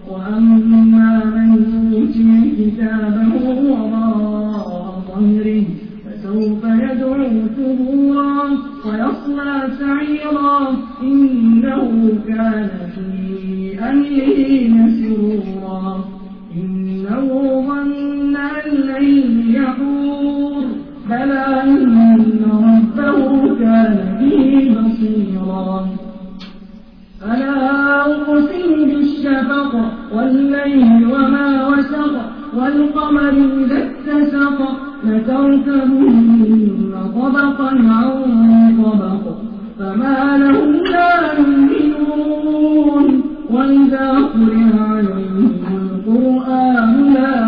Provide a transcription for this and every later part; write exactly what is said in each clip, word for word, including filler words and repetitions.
وأما من أوتي كتابه وراء ظهره فسوف يدعو ثبورا ويصلى سعيرا إنه كان في أهله مسرورا إنه ظن أن لن يحور بلى إن ربه كان به بصيرا فلا أقسم بالشفق والليل وما وسق والقمر إذا اتسق لتركبن طبقا عن طبق فما لهم لا يؤمنون وإذا قرئ عليهم القرآن لا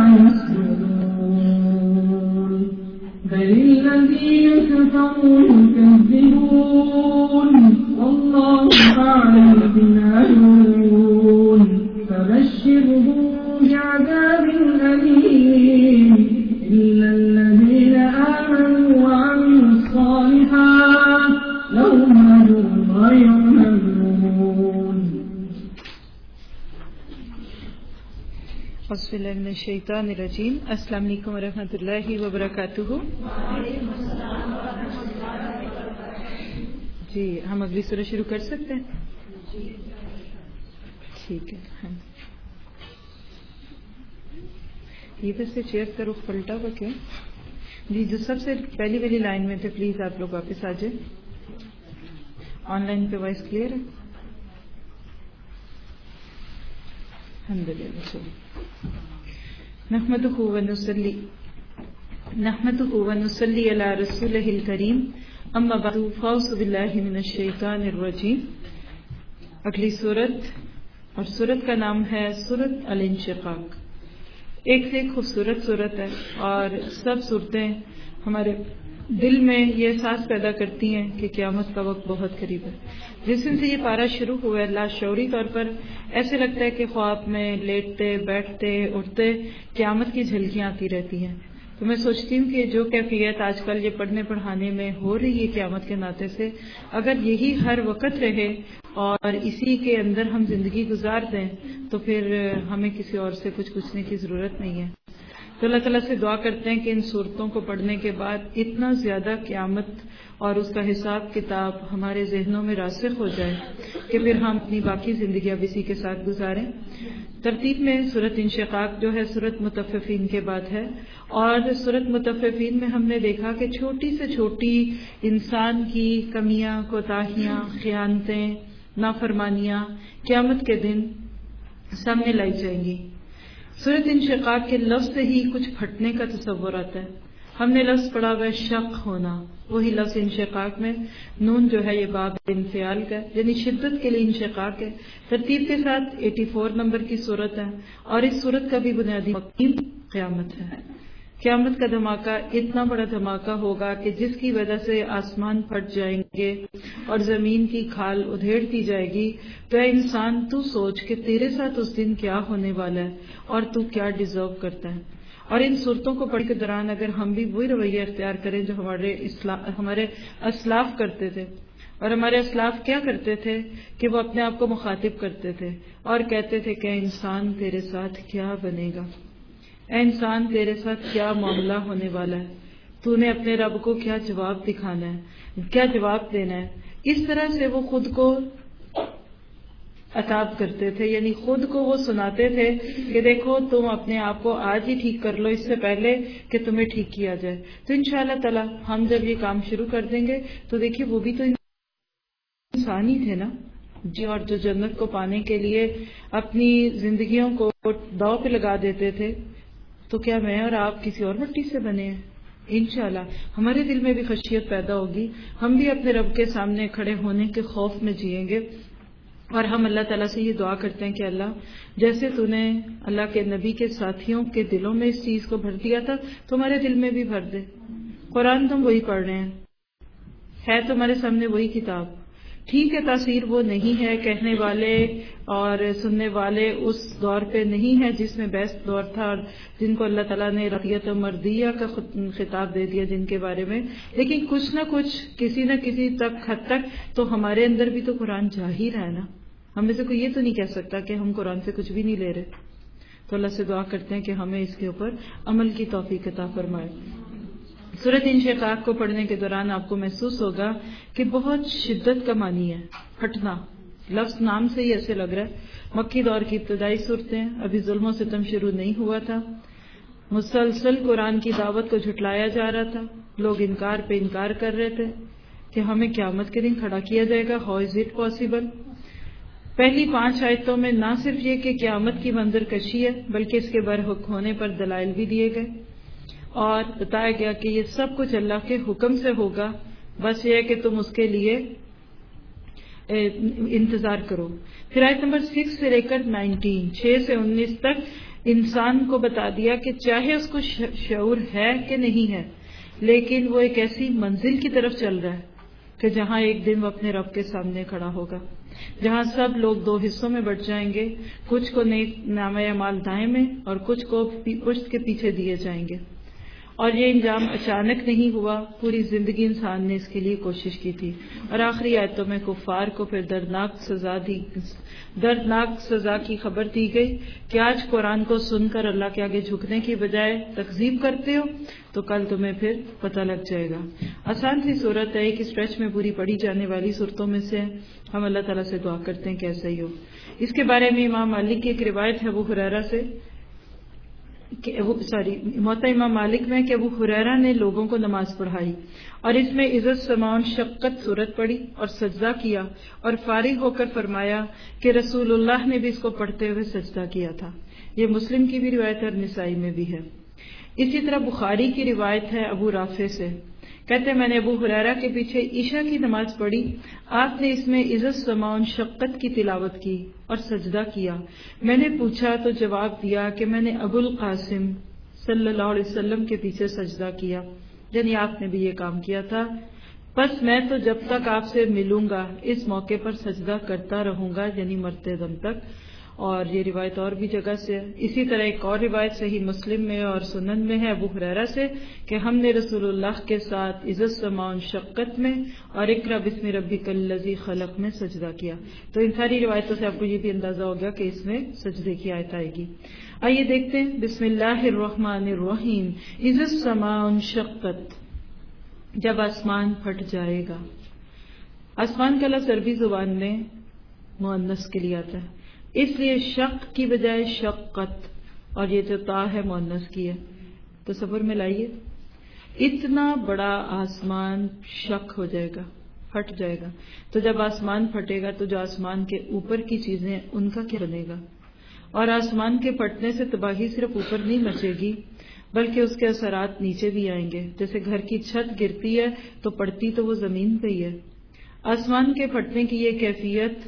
يسجدون بل الذين كفروا يكذبون والله أعلم بما يوعون فبشرهم بعذاب أليم إلا الذين آمنوا وعملوا الصالحات لهم أجر غير ممنون. اعوذ باللہ من الشیطان الرجیم. السلام علیکم ورحمۃ اللہ وبرکاتہ. جی ہم اگلی سورہ شروع کر سکتے ہیں؟ ٹھیک ہے. یہ ویسے چیئر کا رخ پلٹا ہوا کیا؟ جی جو سب سے پہلی والی لائن میں تھے پلیز آپ لوگ واپس آ جائیں. آن لائن پہ وائس کلیئر ہے؟ الحمد للہ. نحمدہ ونصلی نحمدہ ونصلی علی رسولہ الکریم. اما بعد فاعوذ باللہ من الشیطان الرجیم. اگلی سورت اور سورت کا نام ہے سورت الانشقاق. ایک سے ایک خوبصورت صورت ہے اور سب صورتیں ہمارے دل میں یہ احساس پیدا کرتی ہیں کہ قیامت کا وقت بہت قریب ہے. جس دن سے یہ پارہ شروع ہوا ہے لاشعوری طور پر ایسے لگتا ہے کہ خواب میں لیٹتے بیٹھتے اٹھتے قیامت کی جھلکیاں آتی رہتی ہیں. تو میں سوچتی ہوں کہ جو کیفیت آج کل یہ پڑھنے پڑھانے میں ہو رہی ہے قیامت کے ناطے سے، اگر یہی ہر وقت رہے اور اسی کے اندر ہم زندگی گزار دیں تو پھر ہمیں کسی اور سے کچھ پوچھنے کی ضرورت نہیں ہے. تو اللہ تعالیٰ سے دعا کرتے ہیں کہ ان صورتوں کو پڑھنے کے بعد اتنا زیادہ قیامت اور اس کا حساب کتاب ہمارے ذہنوں میں راسخ ہو جائے کہ پھر ہم اپنی باقی زندگیاں اسی کے ساتھ گزاریں. ترتیب میں سورت انشقاق جو ہے سورت مطففین کے بعد ہے، اور سورت مطففین میں ہم نے دیکھا کہ چھوٹی سے چھوٹی انسان کی کمیاں کوتاہیاں خیانتیں نافرمانیاں قیامت کے دن سامنے لائی جائیں گی. سورت انشقاق کے لفظ سے ہی کچھ پھٹنے کا تصور آتا ہے. ہم نے لفظ پڑھا ہوا ہے شق ہونا، وہی لفظ انشقاق میں نون جو ہے یہ باب انفعال کا یعنی شدت کے لیے انشقاق ہے. ترتیب کے ساتھ چورانوے نمبر کی صورت ہے اور اس صورت کا بھی بنیادی مقصد قیامت ہے. قیامت کا دھماکہ اتنا بڑا دھماکہ ہوگا کہ جس کی وجہ سے آسمان پھٹ جائیں گے اور زمین کی کھال ادھیڑتی جائے گی. تو اے انسان تو سوچ کہ تیرے ساتھ اس دن کیا ہونے والا ہے اور تو کیا ڈیزرو کرتا ہے. اور ان صورتوں کو پڑھ کے دوران اگر ہم بھی وہی رویہ اختیار کریں جو ہمارے ہمارے اسلاف کرتے تھے، اور ہمارے اسلاف کیا کرتے تھے کہ وہ اپنے آپ کو مخاطب کرتے تھے اور کہتے تھے کہ انسان تیرے ساتھ کیا بنے گا، اے انسان تیرے ساتھ کیا معاملہ ہونے والا ہے، تو نے اپنے رب کو کیا جواب دکھانا ہے، کیا جواب دینا ہے. اس طرح سے وہ خود کو عتاب کرتے تھے، یعنی خود کو وہ سناتے تھے کہ دیکھو تم اپنے آپ کو آج ہی ٹھیک کر لو اس سے پہلے کہ تمہیں ٹھیک کیا جائے. تو انشاءاللہ تعالی ہم جب یہ کام شروع کر دیں گے تو دیکھیے وہ بھی تو انسان ہی تھے نا جی، اور جو جنت کو پانے کے لیے اپنی زندگیوں کو داؤ پہ لگا دیتے تھے. تو کیا میں اور آپ کسی اور مٹی سے بنے ہیں؟ انشاءاللہ ہمارے دل میں بھی خشیت پیدا ہوگی، ہم بھی اپنے رب کے سامنے کھڑے ہونے کے خوف میں جئیں گے. اور ہم اللہ تعالیٰ سے یہ دعا کرتے ہیں کہ اللہ جیسے تو نے اللہ کے نبی کے ساتھیوں کے دلوں میں اس چیز کو بھر دیا تھا تمہارے دل میں بھی بھر دے. قرآن تم وہی پڑھ رہے ہیں، ہے تمہارے سامنے وہی کتاب. ٹھیک ہے تاثیر وہ نہیں ہے، کہنے والے اور سننے والے اس دور پہ نہیں ہے جس میں بیسٹ دور تھا اور جن کو اللہ تعالیٰ نے رقیت و مردیہ کا خطاب دے دیا جن کے بارے میں، لیکن کچھ نہ کچھ کسی نہ کسی تک حد تک تو ہمارے اندر بھی تو قرآن جا ہی رہا ہے نا. ہم میں سے کوئی یہ تو نہیں کہہ سکتا کہ ہم قرآن سے کچھ بھی نہیں لے رہے. تو اللہ سے دعا کرتے ہیں کہ ہمیں اس کے اوپر عمل کی توفیق عطا فرمائے. سورۃ انشقاق کو پڑھنے کے دوران آپ کو محسوس ہوگا کہ بہت شدت کا معنی ہے پھٹنا. لفظ نام سے ہی ایسے لگ رہا ہے. مکی دور کی ابتدائی صورتیں، ابھی ظلم و ستم شروع نہیں ہوا تھا، مسلسل قرآن کی دعوت کو جھٹلایا جا رہا تھا، لوگ انکار پہ انکار کر رہے تھے کہ ہمیں قیامت کے دن کھڑا کیا جائے گا. How is it possible? پہلی پانچ آیتوں میں نہ صرف یہ کہ قیامت کی منظر کشی ہے بلکہ اس کے برحق ہونے پر دلائل بھی دیے گئے اور بتایا گیا کہ یہ سب کچھ اللہ کے حکم سے ہوگا، بس یہ ہے کہ تم اس کے لیے انتظار کرو. پھر آیت نمبر سکس سے لے کر نائنٹین چھ سے انیس تک انسان کو بتا دیا کہ چاہے اس کو شعور ہے کہ نہیں ہے، لیکن وہ ایک ایسی منزل کی طرف چل رہا ہے کہ جہاں ایک دن وہ اپنے رب کے سامنے کھڑا ہوگا، جہاں سب لوگ دو حصوں میں بٹ جائیں گے، کچھ کو نامہ اعمال دائیں میں اور کچھ کو پشت کے پیچھے دیے جائیں گے. اور یہ انجام اچانک نہیں ہوا، پوری زندگی انسان نے اس کے لیے کوشش کی تھی. اور آخری آیتوں میں کفار کو پھر دردناک سزا دی دردناک سزا کی خبر دی گئی کہ آج قرآن کو سن کر اللہ کے آگے جھکنے کی بجائے تکذیب کرتے ہو تو کل تمہیں پھر پتہ لگ جائے گا. آسان سی صورت ہے، ایک اسٹریچ میں پوری پڑھی جانے والی صورتوں میں سے. ہم اللہ تعالیٰ سے دعا کرتے ہیں کہ ایسا ہی ہو. اس کے بارے میں امام مالک کی ایک روایت ہے ابو ہریرہ سے سوری موطا امام مالک میں کہ ابو ہریرہ نے لوگوں کو نماز پڑھائی اور اس میں عزت سماؤن شقت صورت پڑھی اور سجدہ کیا اور فارغ ہو کر فرمایا کہ رسول اللہ نے بھی اس کو پڑھتے ہوئے سجدہ کیا تھا. یہ مسلم کی بھی روایت اور نسائی میں بھی ہے. اسی طرح بخاری کی روایت ہے ابو رافع سے، کہتے ہیں میں نے ابو ہریرہ کے پیچھے عشاء کی نماز پڑھی، آپ نے اس میں عزت سماؤن شقت کی تلاوت کی اور سجدہ کیا. میں نے پوچھا تو جواب دیا کہ میں نے ابو القاسم صلی اللہ علیہ وسلم کے پیچھے سجدہ کیا، یعنی آپ نے بھی یہ کام کیا تھا. بس میں تو جب تک آپ سے ملوں گا اس موقع پر سجدہ کرتا رہوں گا، یعنی مرتے دم تک. اور یہ روایت اور بھی جگہ سے ہے. اسی طرح ایک اور روایت صحیح مسلم میں اور سنن میں ہے ابو ہریرہ سے کہ ہم نے رسول اللہ کے ساتھ عزت سماؤن شقت میں اور اقرا بسم ربک الذی خلق میں سجدہ کیا. تو ان ساری روایتوں سے آپ کو یہ بھی اندازہ ہو گیا کہ اس میں سجدے کی آیت آئے گی. آئیے دیکھتے ہیں. بسم اللہ الرحمن الرحیم. عزت سماؤن شقت، جب آسمان پھٹ جائے گا. آسمان کا لفظ عربی زبان میں مؤنث کے لیے آتا ہے، اس لیے شق کی بجائے شقت، اور یہ جو تا ہے مؤنث کی ہے. تصور میں لائیے اتنا بڑا آسمان شق ہو جائے گا، پھٹ جائے گا. تو جب آسمان پھٹے گا تو جو آسمان کے اوپر کی چیزیں ہیں ان کا کیا بنے گا؟ اور آسمان کے پھٹنے سے تباہی صرف اوپر نہیں مچے گی بلکہ اس کے اثرات نیچے بھی آئیں گے. جیسے گھر کی چھت گرتی ہے تو پڑتی تو وہ زمین پہ ہی ہے. آسمان کے پھٹنے کی یہ کیفیت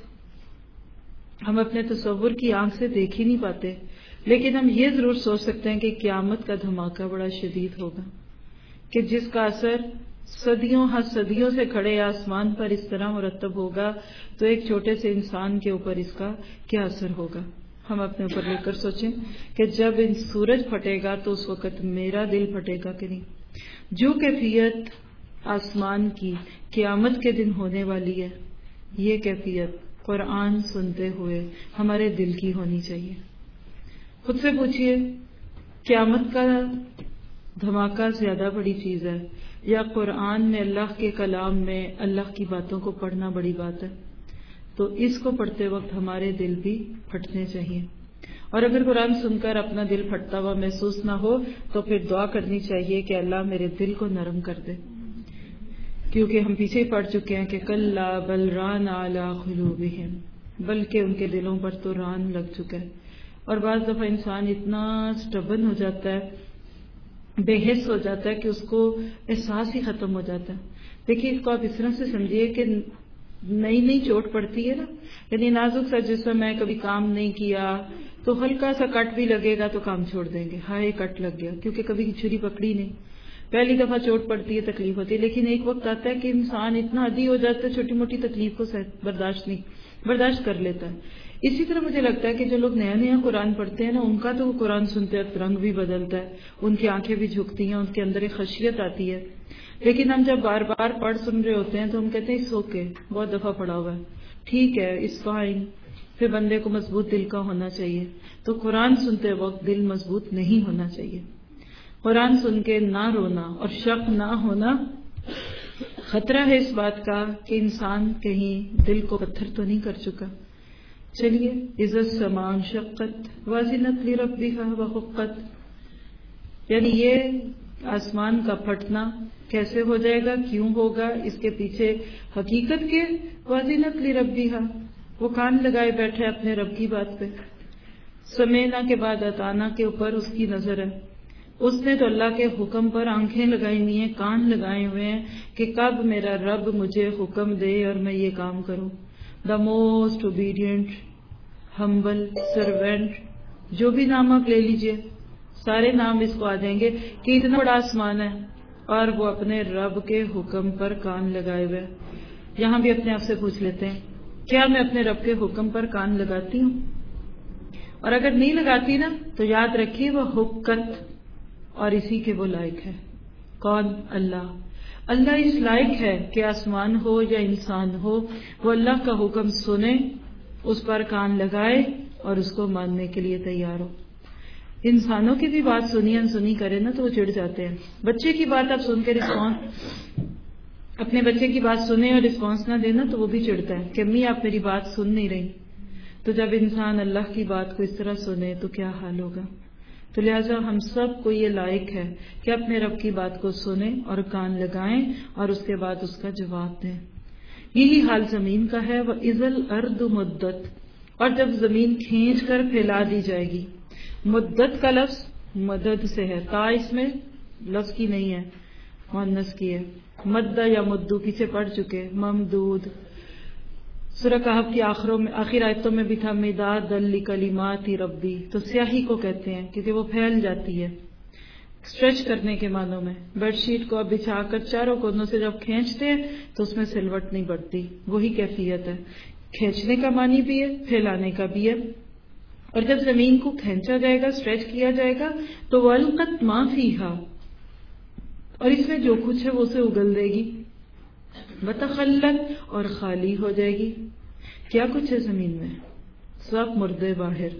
ہم اپنے تصور کی آنکھ سے دیکھ ہی نہیں پاتے، لیکن ہم یہ ضرور سوچ سکتے ہیں کہ قیامت کا دھماکہ بڑا شدید ہوگا کہ جس کا اثر صدیوں ہاں صدیوں سے کھڑے آسمان پر اس طرح مرتب ہوگا تو ایک چھوٹے سے انسان کے اوپر اس کا کیا اثر ہوگا. ہم اپنے اوپر لے کر سوچیں کہ جب ان سورج پھٹے گا تو اس وقت میرا دل پھٹے گا کہ نہیں. جو کیفیت آسمان کی قیامت کے دن ہونے والی ہے، یہ کیفیت قرآن سنتے ہوئے ہمارے دل کی ہونی چاہیے. خود سے پوچھئے قیامت کا دھماکہ زیادہ بڑی چیز ہے یا قرآن میں اللہ کے کلام میں اللہ کی باتوں کو پڑھنا بڑی بات ہے؟ تو اس کو پڑھتے وقت ہمارے دل بھی پھٹنے چاہیے. اور اگر قرآن سن کر اپنا دل پھٹتا ہوا محسوس نہ ہو تو پھر دعا کرنی چاہیے کہ اللہ میرے دل کو نرم کر دے، کیونکہ ہم پیچھے پڑ چکے ہیں کہ کلا بل ران علی قلوبہم، بلکہ ان کے دلوں پر تو ران لگ چکا ہے. اور بعض دفعہ انسان اتنا سٹبن ہو جاتا ہے، بے حس ہو جاتا ہے کہ اس کو احساس ہی ختم ہو جاتا ہے. دیکھیے اس کو آپ اس طرح سے سمجھیے کہ نئی نئی چوٹ پڑتی ہے نا، یعنی نازک سا جسم ہے، کبھی کام نہیں کیا تو ہلکا سا کٹ بھی لگے گا تو کام چھوڑ دیں گے، ہائے کٹ لگ گیا، کیونکہ کبھی چھری پکڑی نہیں. پہلی دفعہ چوٹ پڑتی ہے، تکلیف ہوتی ہے، لیکن ایک وقت آتا ہے کہ انسان اتنا عادی ہو جاتا ہے چھوٹی موٹی تکلیف کو برداشت نہیں برداشت کر لیتا ہے. اسی طرح مجھے لگتا ہے کہ جو لوگ نیا نیا قرآن پڑھتے ہیں نا، ان کا تو وہ قرآن سنتے وقت رنگ بھی بدلتا ہے، ان کی آنکھیں بھی جھکتی ہیں، ان کے اندر ایک خشیت آتی ہے. لیکن ہم جب بار بار پڑھ سن رہے ہوتے ہیں تو ہم کہتے ہیں اس اوکے بہت دفعہ پڑھا ہوا ہے، ٹھیک ہے اس فائن، پھر بندے کو مضبوط دل کا ہونا چاہیے. تو قرآن سنتے وقت دل مضبوط نہیں ہونا چاہیے. قرآن سن کے نہ رونا اور شک نہ ہونا، خطرہ ہے اس بات کا کہ انسان کہیں دل کو پتھر تو نہیں کر چکا. چلیے، اذا السماء انشقت وازنت لربها وحقت، یعنی یہ آسمان کا پھٹنا کیسے ہو جائے گا، کیوں ہوگا، اس کے پیچھے حقیقت کے وازنت لربها، وہ کان لگائے بیٹھے اپنے رب کی بات پہ. سمینا کے بعد اتانا کے اوپر اس کی نظر ہے. اس نے تو اللہ کے حکم پر آنکھیں لگائی ہوئی ہیں، کان لگائے ہوئے ہیں کہ کب میرا رب مجھے حکم دے اور میں یہ کام کروں. The most obedient humble servant, جو بھی نام آپ لے لیجئے، سارے نام اس کو آ جائیں گے کہ اتنا بڑا آسمان ہے اور وہ اپنے رب کے حکم پر کان لگائے ہوئے. یہاں بھی اپنے آپ سے پوچھ لیتے ہیں، کیا میں اپنے رب کے حکم پر کان لگاتی ہوں؟ اور اگر نہیں لگاتی نا تو یاد رکھیے وہ حقت، اور اسی کے وہ لائق ہے. کون؟ اللہ. اللہ اس لائق ہے کہ آسمان ہو یا انسان ہو، وہ اللہ کا حکم سنے، اس پر کان لگائے اور اس کو ماننے کے لیے تیار ہو. انسانوں کی بھی بات سنی انسنی کرے نا تو وہ چڑ جاتے ہیں. بچے کی بات آپ سن کے رسپانس، اپنے بچے کی بات سنیں اور رسپانس نہ دینا تو وہ بھی چڑھتا ہے کہ امی آپ میری بات سن نہیں رہی. تو جب انسان اللہ کی بات کو اس طرح سنے تو کیا حال ہوگا. تو لہٰذا ہم سب کو یہ لائق ہے کہ اپنے رب کی بات کو سنیں اور کان لگائیں اور اس کے بعد اس کا جواب دیں. یہی حال زمین کا ہے. وَإِذَا الْأَرْضُ مُدَّتْ، اور جب زمین کھینچ کر پھیلا دی جائے گی. مدت کا لفظ مدد سے ہے، تا اس میں لفظ کی نہیں ہے، مؤنث کی ہے. مدہ یا مدو پیچھے پڑ چکے، ممدود. سورہ کہف کی آخروں میں آخر آیتوں میں بھی تھا مداد لکلمات ربی، تو سیاہی کو کہتے ہیں کیونکہ وہ پھیل جاتی ہے اسٹریچ کرنے کے معنوں میں. بیڈ شیٹ کو اب بچھا کر چاروں کونوں سے جب کھینچتے ہیں تو اس میں سلوٹ نہیں بڑھتی، وہی کیفیت ہے. کھینچنے کا معنی بھی ہے، پھیلانے کا بھی ہے. اور جب زمین کو کھینچا جائے گا، اسٹریچ کیا جائے گا تو وَأَلْقَتْ مَا فِيهَا، اور اس میں جو کچھ ہے وہ اسے اگل دے گی. وَتَخَلَّتْ، اور خالی ہو جائے گی. کیا کچھ ہے زمین میں؟ سب مردے باہر،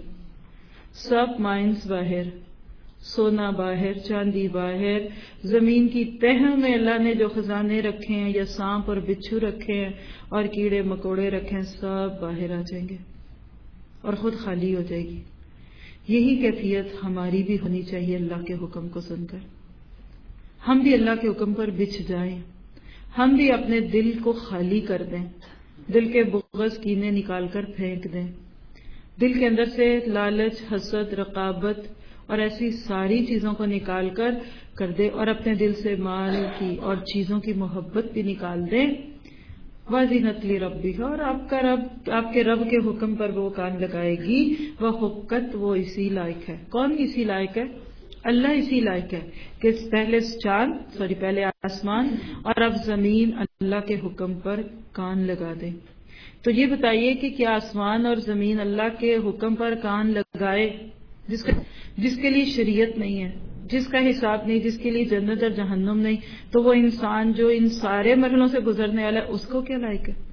سب مائنز باہر، سونا باہر، چاندی باہر. زمین کی تہہ میں اللہ نے جو خزانے رکھے ہیں یا سانپ اور بچھو رکھے ہیں اور کیڑے مکوڑے رکھے ہیں، سب باہر آ جائیں گے اور خود خالی ہو جائے گی. یہی کیفیت ہماری بھی ہونی چاہیے اللہ کے حکم کو سن کر. ہم بھی اللہ کے حکم پر بچھ جائیں، ہم بھی اپنے دل کو خالی کر دیں، دل کے بغض کینے نکال کر پھینک دیں، دل کے اندر سے لالچ، حسد، رقابت اور ایسی ساری چیزوں کو نکال کر کر دیں، اور اپنے دل سے مال کی اور چیزوں کی محبت بھی نکال دیں. وَازِنَتْ لِرَبِّهَا، اور آپ کا رب، آپ کے رب کے حکم پر وہ کان لگائے گی. وہ حقت، وہ اسی لائق ہے. کون اسی لائق ہے؟ اللہ اسی لائق ہے کہ پہلے چاند سوری پہلے آسمان اور اب زمین اللہ کے حکم پر کان لگا دے. تو یہ بتائیے کہ کیا آسمان اور زمین اللہ کے حکم پر کان لگائے، جس کا جس کے لیے شریعت نہیں ہے، جس کا حساب نہیں، جس کے لیے جنت اور جہنم نہیں، تو وہ انسان جو ان سارے مرحلوں سے گزرنے والا ہے اس کو کیا لائق ہے؟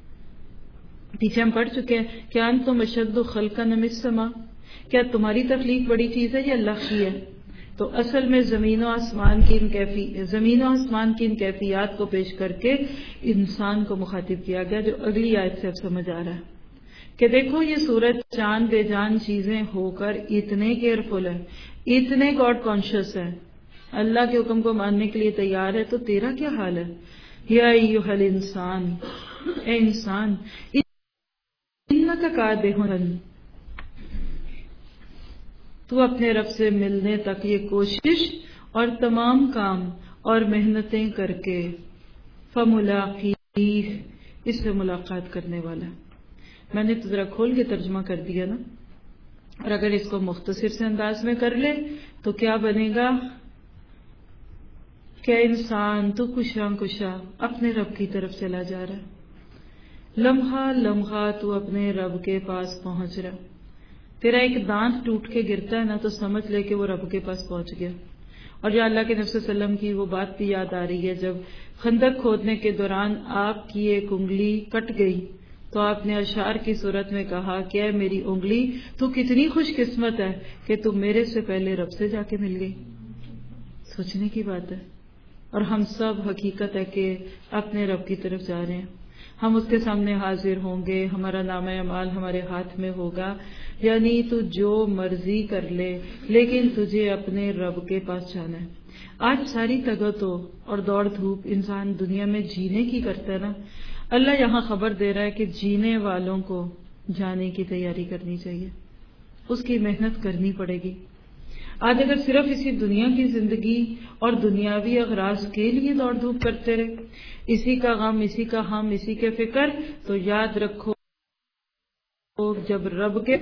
پیچھے ہم پڑھ چکے ہیں کہ انتم اشد خلقا من السماء، کیا تمہاری تخلیق بڑی چیز ہے یا اللہ کی ہے؟ تو اصل میں زمین و آسمان کی ان کیفی زمین و آسمان کی ان کیفیات کو پیش کر کے انسان کو مخاطب کیا گیا، جو اگلی آیت سے اب سمجھ آ رہا ہے کہ دیکھو یہ سورج چاند بے جان چیزیں ہو کر اتنے کیئرفل ہے، اتنے گاڈ کانشیس ہے، اللہ کے حکم کو ماننے کے لیے تیار ہے، تو تیرا کیا حال ہے؟ یا ایھا الانسان، اے انسان، انک کادح، تو اپنے رب سے ملنے تک یہ کوشش اور تمام کام اور محنتیں کر کے فملاقیہ، اس سے ملاقات کرنے والا. میں نے تو ذرا کھول کے ترجمہ کر دیا نا، اور اگر اس کو مختصر سے انداز میں کر لے تو کیا بنے گا کہ انسان تو کشاں کشاں اپنے رب کی طرف چلا جا رہا ہے، لمحہ لمحہ تو اپنے رب کے پاس پہنچ رہا. تیرا ایک دانت ٹوٹ کے گرتا ہے نا تو سمجھ لے کہ وہ رب کے پاس پہنچ گیا. اور جو اللہ کے نبی صلی اللہ علیہ وسلم کی وہ بات بھی یاد آ رہی ہے، جب خندق کھودنے کے دوران آپ کی ایک انگلی کٹ گئی تو آپ نے اشعار کی صورت میں کہا کہ اے میری انگلی تو کتنی خوش قسمت ہے کہ تم میرے سے پہلے رب سے جا کے مل گئی. سوچنے کی بات ہے. اور ہم سب حقیقت ہے کہ اپنے رب کی طرف جا رہے ہیں. ہم اس کے سامنے حاضر ہوں گے, ہمارا نامہ اعمال ہمارے ہاتھ میں ہوگا. یعنی تو جو مرضی کر لے لیکن تجھے اپنے رب کے پاس جانا ہے. آج ساری تگتو اور دوڑ دھوپ انسان دنیا میں جینے کی کرتا ہے نا. اللہ یہاں خبر دے رہا ہے کہ جینے والوں کو جانے کی تیاری کرنی چاہیے, اس کی محنت کرنی پڑے گی. آج اگر صرف اسی دنیا کی زندگی اور دنیاوی اغراض کے لیے دوڑ دھوپ کرتے رہے, اسی کا غم, اسی کا ہم, اسی کے فکر, تو یاد رکھو جب رب کے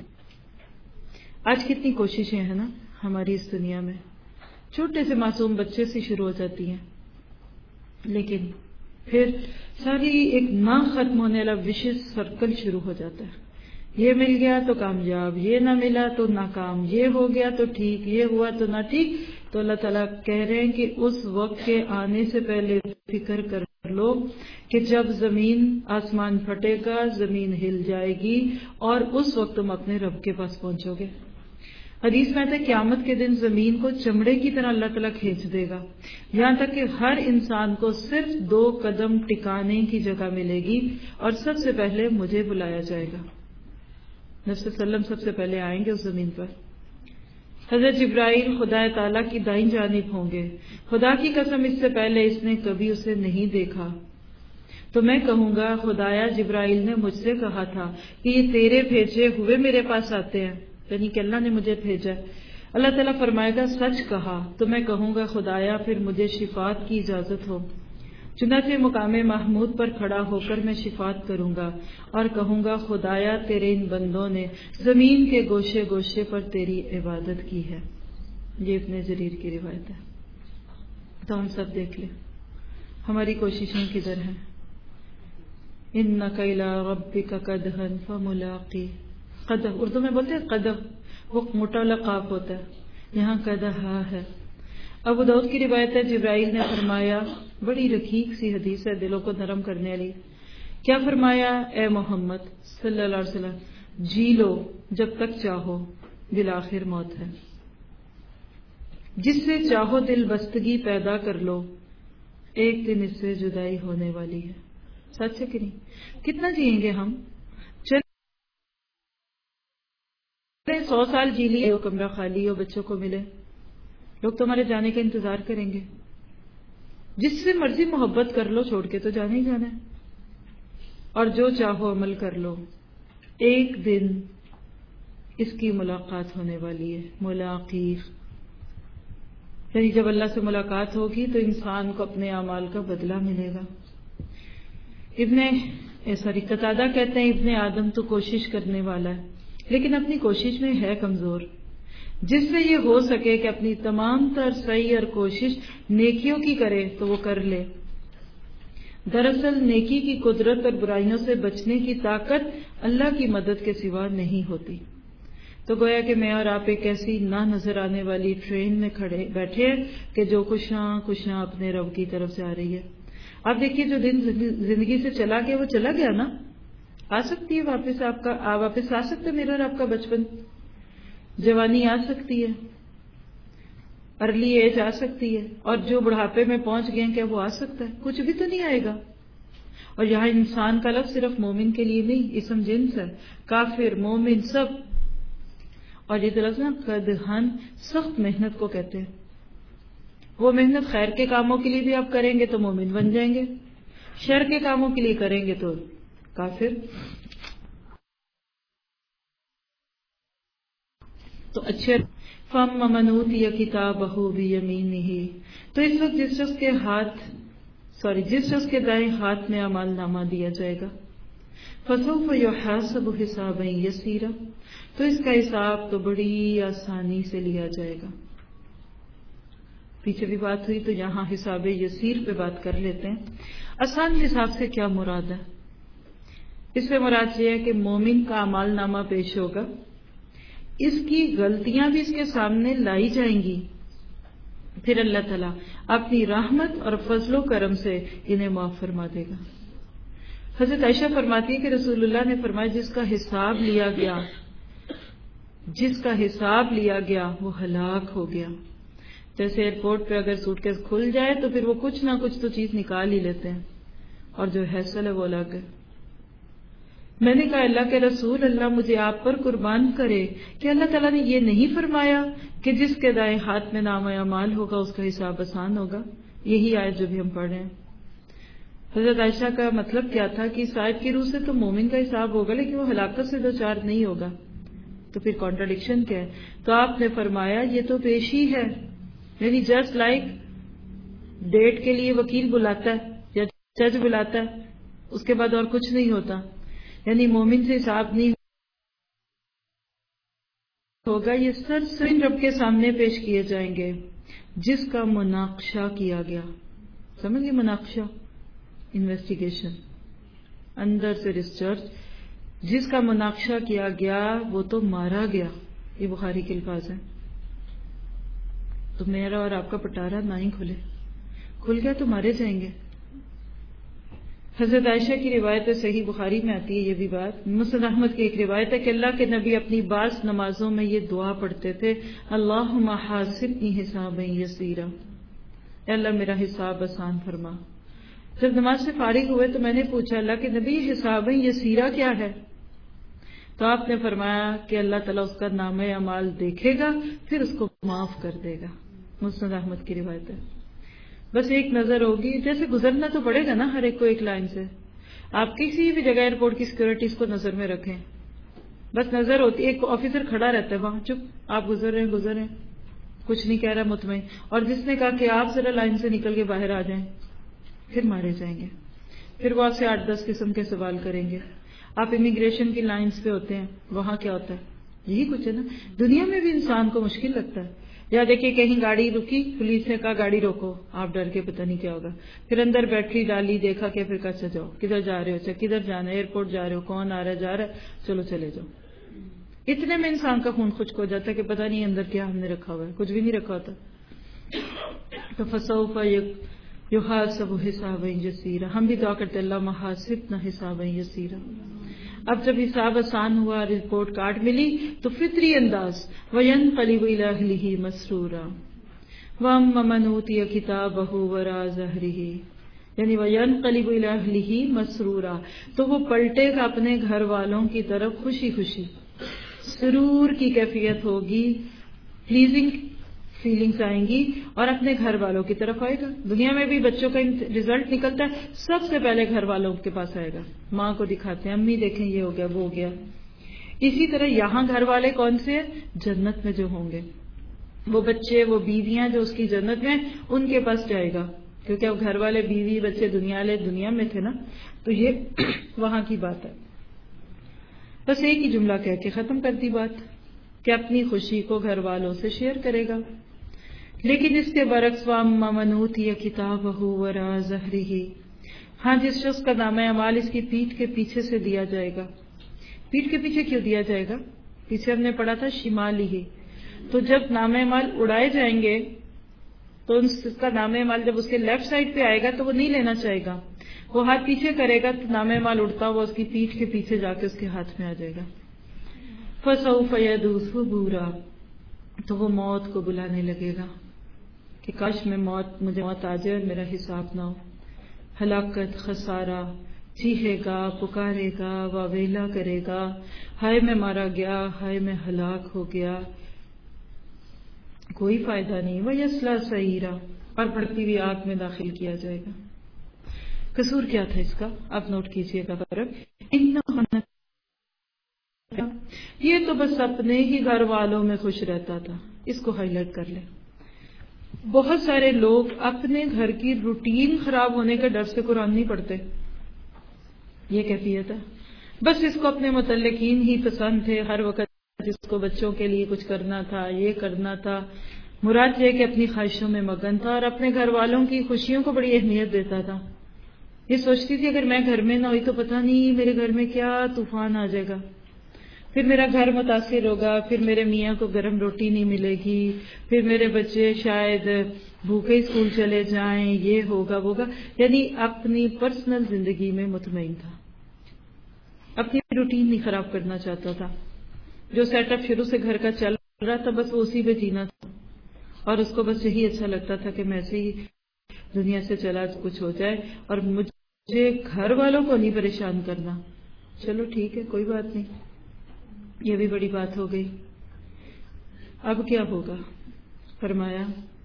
آج کتنی کوششیں ہیں نا ہماری اس دنیا میں, چھوٹے سے معصوم بچے سے شروع ہو جاتی ہیں, لیکن پھر ساری ایک نہ ختم ہونے والا وشیش سرکل شروع ہو جاتا ہے. یہ مل گیا تو کامیاب, یہ نہ ملا تو ناکام, یہ ہو گیا تو ٹھیک, یہ ہوا تو نہ ٹھیک. تو اللہ تعالیٰ کہہ رہے ہیں کہ اس وقت کے آنے سے پہلے فکر کر لو کہ جب زمین آسمان پھٹے گا, زمین ہل جائے گی اور اس وقت تم اپنے رب کے پاس پہنچو گے. حدیث میں آتا ہے قیامت کے دن زمین کو چمڑے کی طرح اللہ تعالیٰ کھینچ دے گا, یہاں تک کہ ہر انسان کو صرف دو قدم ٹکانے کی جگہ ملے گی اور سب سے پہلے مجھے بلایا جائے گا. نبی صلی اللہ علیہ وسلم سب سے پہلے آئیں گے اس زمین پر. حضرت جبرائیل خدا تعالیٰ کی دائیں جانب ہوں گے. خدا کی قسم اس سے پہلے اس نے کبھی اسے نہیں دیکھا. تو میں کہوں گا خدایا جبرائیل نے مجھ سے کہا تھا کہ یہ تیرے بھیجے ہوئے میرے پاس آتے ہیں, یعنی کہ اللہ نے مجھے بھیجا. اللہ تعالیٰ فرمائے گا سچ کہا. تو میں کہوں گا خدایا پھر مجھے شفاعت کی اجازت ہو. چنانچہ مقام محمود پر کھڑا ہو کر میں شفاعت کروں گا اور کہوں گا خدایا تیرے ان بندوں نے زمین کے گوشے گوشے پر تیری عبادت کی ہے. یہ ابن جریر کی روایت ہے. تو ہم سب دیکھ لیں ہماری کوششیں کدھر ہیں. اِنَّكَ إِلَىٰ رَبِّكَ قَدْحًا فَمُلَاقِيهِ. قدح اردو میں بولتے ہیں قدح, وہ موٹا والا قاف ہوتا ہے, یہاں قدحا ہے. ابو داؤد کی روایت ہے جبرائیل نے فرمایا, بڑی رقیق سی حدیث ہے دلوں کو نرم کرنے والی. کیا فرمایا, اے محمد صلی اللہ علیہ وسلم جی لو جب تک چاہو, بالآخر موت ہے. جس سے چاہو دل بستگی پیدا کر لو, ایک دن اس سے جدائی ہونے والی ہے. سچ ہے کہ نہیں؟ کتنا جئیں گے ہم؟ سو سال جی لیے, کمرہ خالی ہو, بچوں کو ملے, لوگ تمہارے جانے کا انتظار کریں گے. جس سے مرضی محبت کر لو, چھوڑ کے تو جانا ہی جانا ہے. اور جو چاہو عمل کر لو, ایک دن اس کی ملاقات ہونے والی ہے. ملاقات یعنی جب اللہ سے ملاقات ہوگی تو انسان کو اپنے اعمال کا بدلہ ملے گا. ابن سوری قتادہ کہتے ہیں ابن آدم تو کوشش کرنے والا ہے لیکن اپنی کوشش میں ہے کمزور. جس سے یہ ہو سکے کہ اپنی تمام تر سعی اور کوشش نیکیوں کی کرے تو وہ کر لے. دراصل نیکی کی قدرت اور برائیوں سے بچنے کی طاقت اللہ کی مدد کے سوا نہیں ہوتی. تو گویا کہ میں اور آپ ایک ایسی نہ نظر آنے والی ٹرین میں کھڑے بیٹھے کہ جو کشاں کشاں اپنے رب کی طرف سے آ رہی ہے. آپ دیکھیے جو دن زندگی سے چلا گیا وہ چلا گیا نا, آ سکتی ہے واپس, آپ کا واپس آ سکتا ہے میرا اور آپ کا بچپن, جوانی آ سکتی ہے, ارلی ایج آ سکتی ہے, اور جو بڑھاپے میں پہنچ گئے کیا وہ آ سکتا ہے؟ کچھ بھی تو نہیں آئے گا. اور یہاں انسان کا لفظ صرف مومن کے لیے نہیں, اسم جنس ہے, کافر مومن سب. اور یہ لفظ نا قدحن سخت محنت کو کہتے ہیں. وہ محنت خیر کے کاموں کے لیے بھی آپ کریں گے تو مومن بن جائیں گے, شر کے کاموں کے لیے کریں گے تو کافر. تو اچھے فم منوت یا کتاب بہو بھی یمین ہی, تو اس وقت جس شخص کے ہاتھ سوری جس شخص کے دائیں ہاتھ میں اعمال نامہ دیا جائے گا, فسوف یحاسب حسابا یسیرا, تو اس کا حساب تو بڑی آسانی سے لیا جائے گا. پیچھے بھی بات ہوئی تو یہاں حساب یسیر پہ بات کر لیتے ہیں. آسان حساب سے کیا مراد ہے؟ اس سے مراد یہ ہے کہ مومن کا اعمال نامہ پیش ہوگا, اس کی غلطیاں بھی اس کے سامنے لائی جائیں گی, پھر اللہ تعالیٰ اپنی رحمت اور فضل و کرم سے انہیں معاف فرما دے گا. حضرت عائشہ فرماتی ہے کہ رسول اللہ نے فرمایا جس کا حساب لیا گیا جس کا حساب لیا گیا وہ ہلاک ہو گیا. جیسے ایئرپورٹ پہ اگر سوٹ کیس کھل جائے تو پھر وہ کچھ نہ کچھ تو چیز نکال ہی لیتے ہیں اور جو حیصل ہے وہ الگ ہے. میں نے کہا اللہ کے رسول اللہ مجھے آپ پر قربان کرے کہ اللہ تعالیٰ نے یہ نہیں فرمایا کہ جس کے دائیں ہاتھ میں نام اعمال ہوگا اس کا حساب آسان ہوگا. یہی آیت جو بھی ہم پڑھ رہے ہیں. حضرت عائشہ کا مطلب کیا تھا کہ اس آیت کی روح سے تو مومن کا حساب ہوگا لیکن وہ ہلاکت سے دو چار نہیں ہوگا. تو پھر کانٹراڈکشن کیا ہے؟ تو آپ نے فرمایا یہ تو پیشی ہے، یعنی جسٹ لائک ڈیٹ کے لیے وکیل بلاتا ہے یا جج بلاتا ہے اس کے بعد اور کچھ نہیں ہوتا، یعنی مومن سے حساب نہیں ہوگا. یہ سر سر رب کے سامنے پیش کیے جائیں گے جس کا مناقشہ کیا گیا. سمجھ گئے؟ مناقشہ انویسٹیگیشن، اندر سے ریسرچ. جس کا مناقشہ کیا گیا وہ تو مارا گیا. یہ بخاری کے الفاظ ہیں. تو میرا اور آپ کا پٹارا نہ ہی کھلے، کھل گیا تو مارے جائیں گے. حضرت عائشہ کی روایت صحیح بخاری میں آتی ہے یہ بھی بات. مسند احمد کی ایک روایت ہے کہ اللہ کے نبی اپنی بعض نمازوں میں یہ دعا پڑھتے تھے، اللہم حاسبنی حسابا یسیرا، اے اللہ میرا حساب آسان فرما. جب نماز سے فارغ ہوئے تو میں نے پوچھا اللہ کے نبی حساب یسیرا کیا ہے؟ تو آپ نے فرمایا کہ اللہ تعالیٰ اس کا نام اعمال دیکھے گا پھر اس کو معاف کر دے گا. مسند احمد کی روایت ہے. بس ایک نظر ہوگی، جیسے گزرنا تو پڑے گا نا ہر ایک کو ایک لائن سے. آپ کسی بھی جگہ ایئرپورٹ کی سیکورٹیز کو نظر میں رکھیں، بس نظر ہوتی ہے. ایک آفیسر کھڑا رہتا ہے وہاں، چپ آپ گزر رہے ہیں گزر رہے ہیں، کچھ نہیں کہہ رہا مطمئن. اور جس نے کہا کہ آپ ذرا لائن سے نکل کے باہر آ جائیں پھر مارے جائیں گے. پھر وہ آپ سے آٹھ دس قسم کے سوال کریں گے. آپ امیگریشن کی لائنز پہ ہوتے ہیں، وہاں کیا ہوتا ہے؟ یہی کچھ ہے نا. دنیا میں بھی انسان کو مشکل لگتا ہے. یا دیکھیے کہیں گاڑی رکی، پولیس نے کہا گاڑی روکو، آپ ڈر کے پتہ نہیں کیا ہوگا. پھر اندر بیٹری ڈالی، دیکھا کہ پھر کہا جاؤ کدھر جا رہے ہو؟ اچھا کدھر جانا ہے؟ ایئرپورٹ جا رہے ہو؟ کون آ رہا ہے جا رہا ہے؟ چلو چلے جاؤ. اتنے میں انسان کا خون خشک ہو جاتا ہے کہ پتہ نہیں اندر کیا ہم نے رکھا ہوا ہے، کچھ بھی نہیں رکھا ہوتا. تو فسوف یحاسب حسابا یسیرا. ہم بھی دعا کرتے اللہ حاسبنا حسابا یسیرا. اب جب حساب آسان ہوا، رپورٹ کارڈ ملی، تو فطری انداز وینقلب الی اہلہ مسرورا واما من اوتی کتابہ وراء ظہرہ، یعنی وینقلب الی اہلہ مسرورا، تو وہ پلٹے گا اپنے گھر والوں کی طرف خوشی خوشی. سرور کی کیفیت ہوگی، پلیزنگ فیلنگز آئیں گی، اور اپنے گھر والوں کی طرف آئے گا. دنیا میں بھی بچوں کا رزلٹ نکلتا ہے، سب سے پہلے گھر والوں کے پاس آئے گا، ماں کو دکھاتے ہیں، امی دیکھیں یہ ہو گیا وہ ہو گیا. اسی طرح یہاں گھر والے کون سے ہیں؟ جنت میں جو ہوں گے، وہ بچے وہ بیویاں جو اس کی جنت میں ان کے پاس جائے گا، کیونکہ اب گھر والے بیوی بچے دنیا والے دنیا میں تھے نا. تو یہ وہاں کی بات ہے. بس ایک ہی جملہ کہہ کے ختم کر دی بات کہ اپنی خوشی کو گھر والوں سے شیئر کرے گا. لیکن اس کے برعکس واما من اوتی کتابہ وراء ظہرہ، ہاں جس شخص کا نام اعمال اس کی پیٹھ کے پیچھے سے دیا جائے گا. پیٹھ کے پیچھے کیوں دیا جائے گا؟ پیچھے ہم نے پڑھا تھا شمالی ہی. تو جب نام اعمال اڑائے جائیں گے تو اس کا نام اعمال جب اس کے لیفٹ سائڈ پہ آئے گا تو وہ نہیں لینا چاہے گا، وہ ہاتھ پیچھے کرے گا تو نام اعمال اڑتا ہوا اس کی پیٹھ کے پیچھے جا کے اس کے ہاتھ میں آ جائے گا. فسوف یدعو ثبورا، تو وہ موت کو بلانے لگے گا کہ کاش میں موت مجھے موت آ جائے اور میرا حساب نہ ہو. ہلاکت، خسارہ، چیخے گا، پکارے گا، واویلا کرے گا، ہائے میں مارا گیا، ہائے میں ہلاک ہو گیا، کوئی فائدہ نہیں. وَيَصْلَىٰ سَعِيرًا، اور بڑھتی ہوئی آگ میں داخل کیا جائے گا. قصور کیا تھا اس کا؟ آپ نوٹ کیجئے گا فرق. یہ تو بس اپنے ہی گھر والوں میں خوش رہتا تھا. اس کو ہائی لائٹ کر لیں. بہت سارے لوگ اپنے گھر کی روٹین خراب ہونے کے ڈر سے قرآن نہیں پڑھتے. یہ کیفیت ہے. بس اس کو اپنے متعلقین ہی پسند تھے، ہر وقت جس کو بچوں کے لیے کچھ کرنا تھا، یہ کرنا تھا. مراد یہ کہ اپنی خواہشوں میں مگن تھا اور اپنے گھر والوں کی خوشیوں کو بڑی اہمیت دیتا تھا. یہ سوچتی تھی اگر میں گھر میں نہ ہوئی تو پتہ نہیں میرے گھر میں کیا طوفان آ جائے گا، پھر میرا گھر متاثر ہوگا، پھر میرے میاں کو گرم روٹی نہیں ملے گی، پھر میرے بچے شاید بھوکے اسکول چلے جائیں، یہ ہوگا وہ ہوگا. یعنی اپنی پرسنل زندگی میں مطمئن تھا. روٹین نہیں خراب کرنا چاہتا تھا. جو سیٹ اپ شروع سے گھر کا چل رہا تھا بس وہ اسی پہ جینا تھا, اور اس کو بس یہی اچھا لگتا تھا کہ میں ایسے ہی دنیا سے چلا کچھ ہو جائے اور مجھے گھر والوں کو نہیں پریشان کرنا. چلو ٹھیک ہے, کوئی بات نہیں, یہ بھی بڑی بات ہو گئی. اب کیا ہوگا؟ فرمایا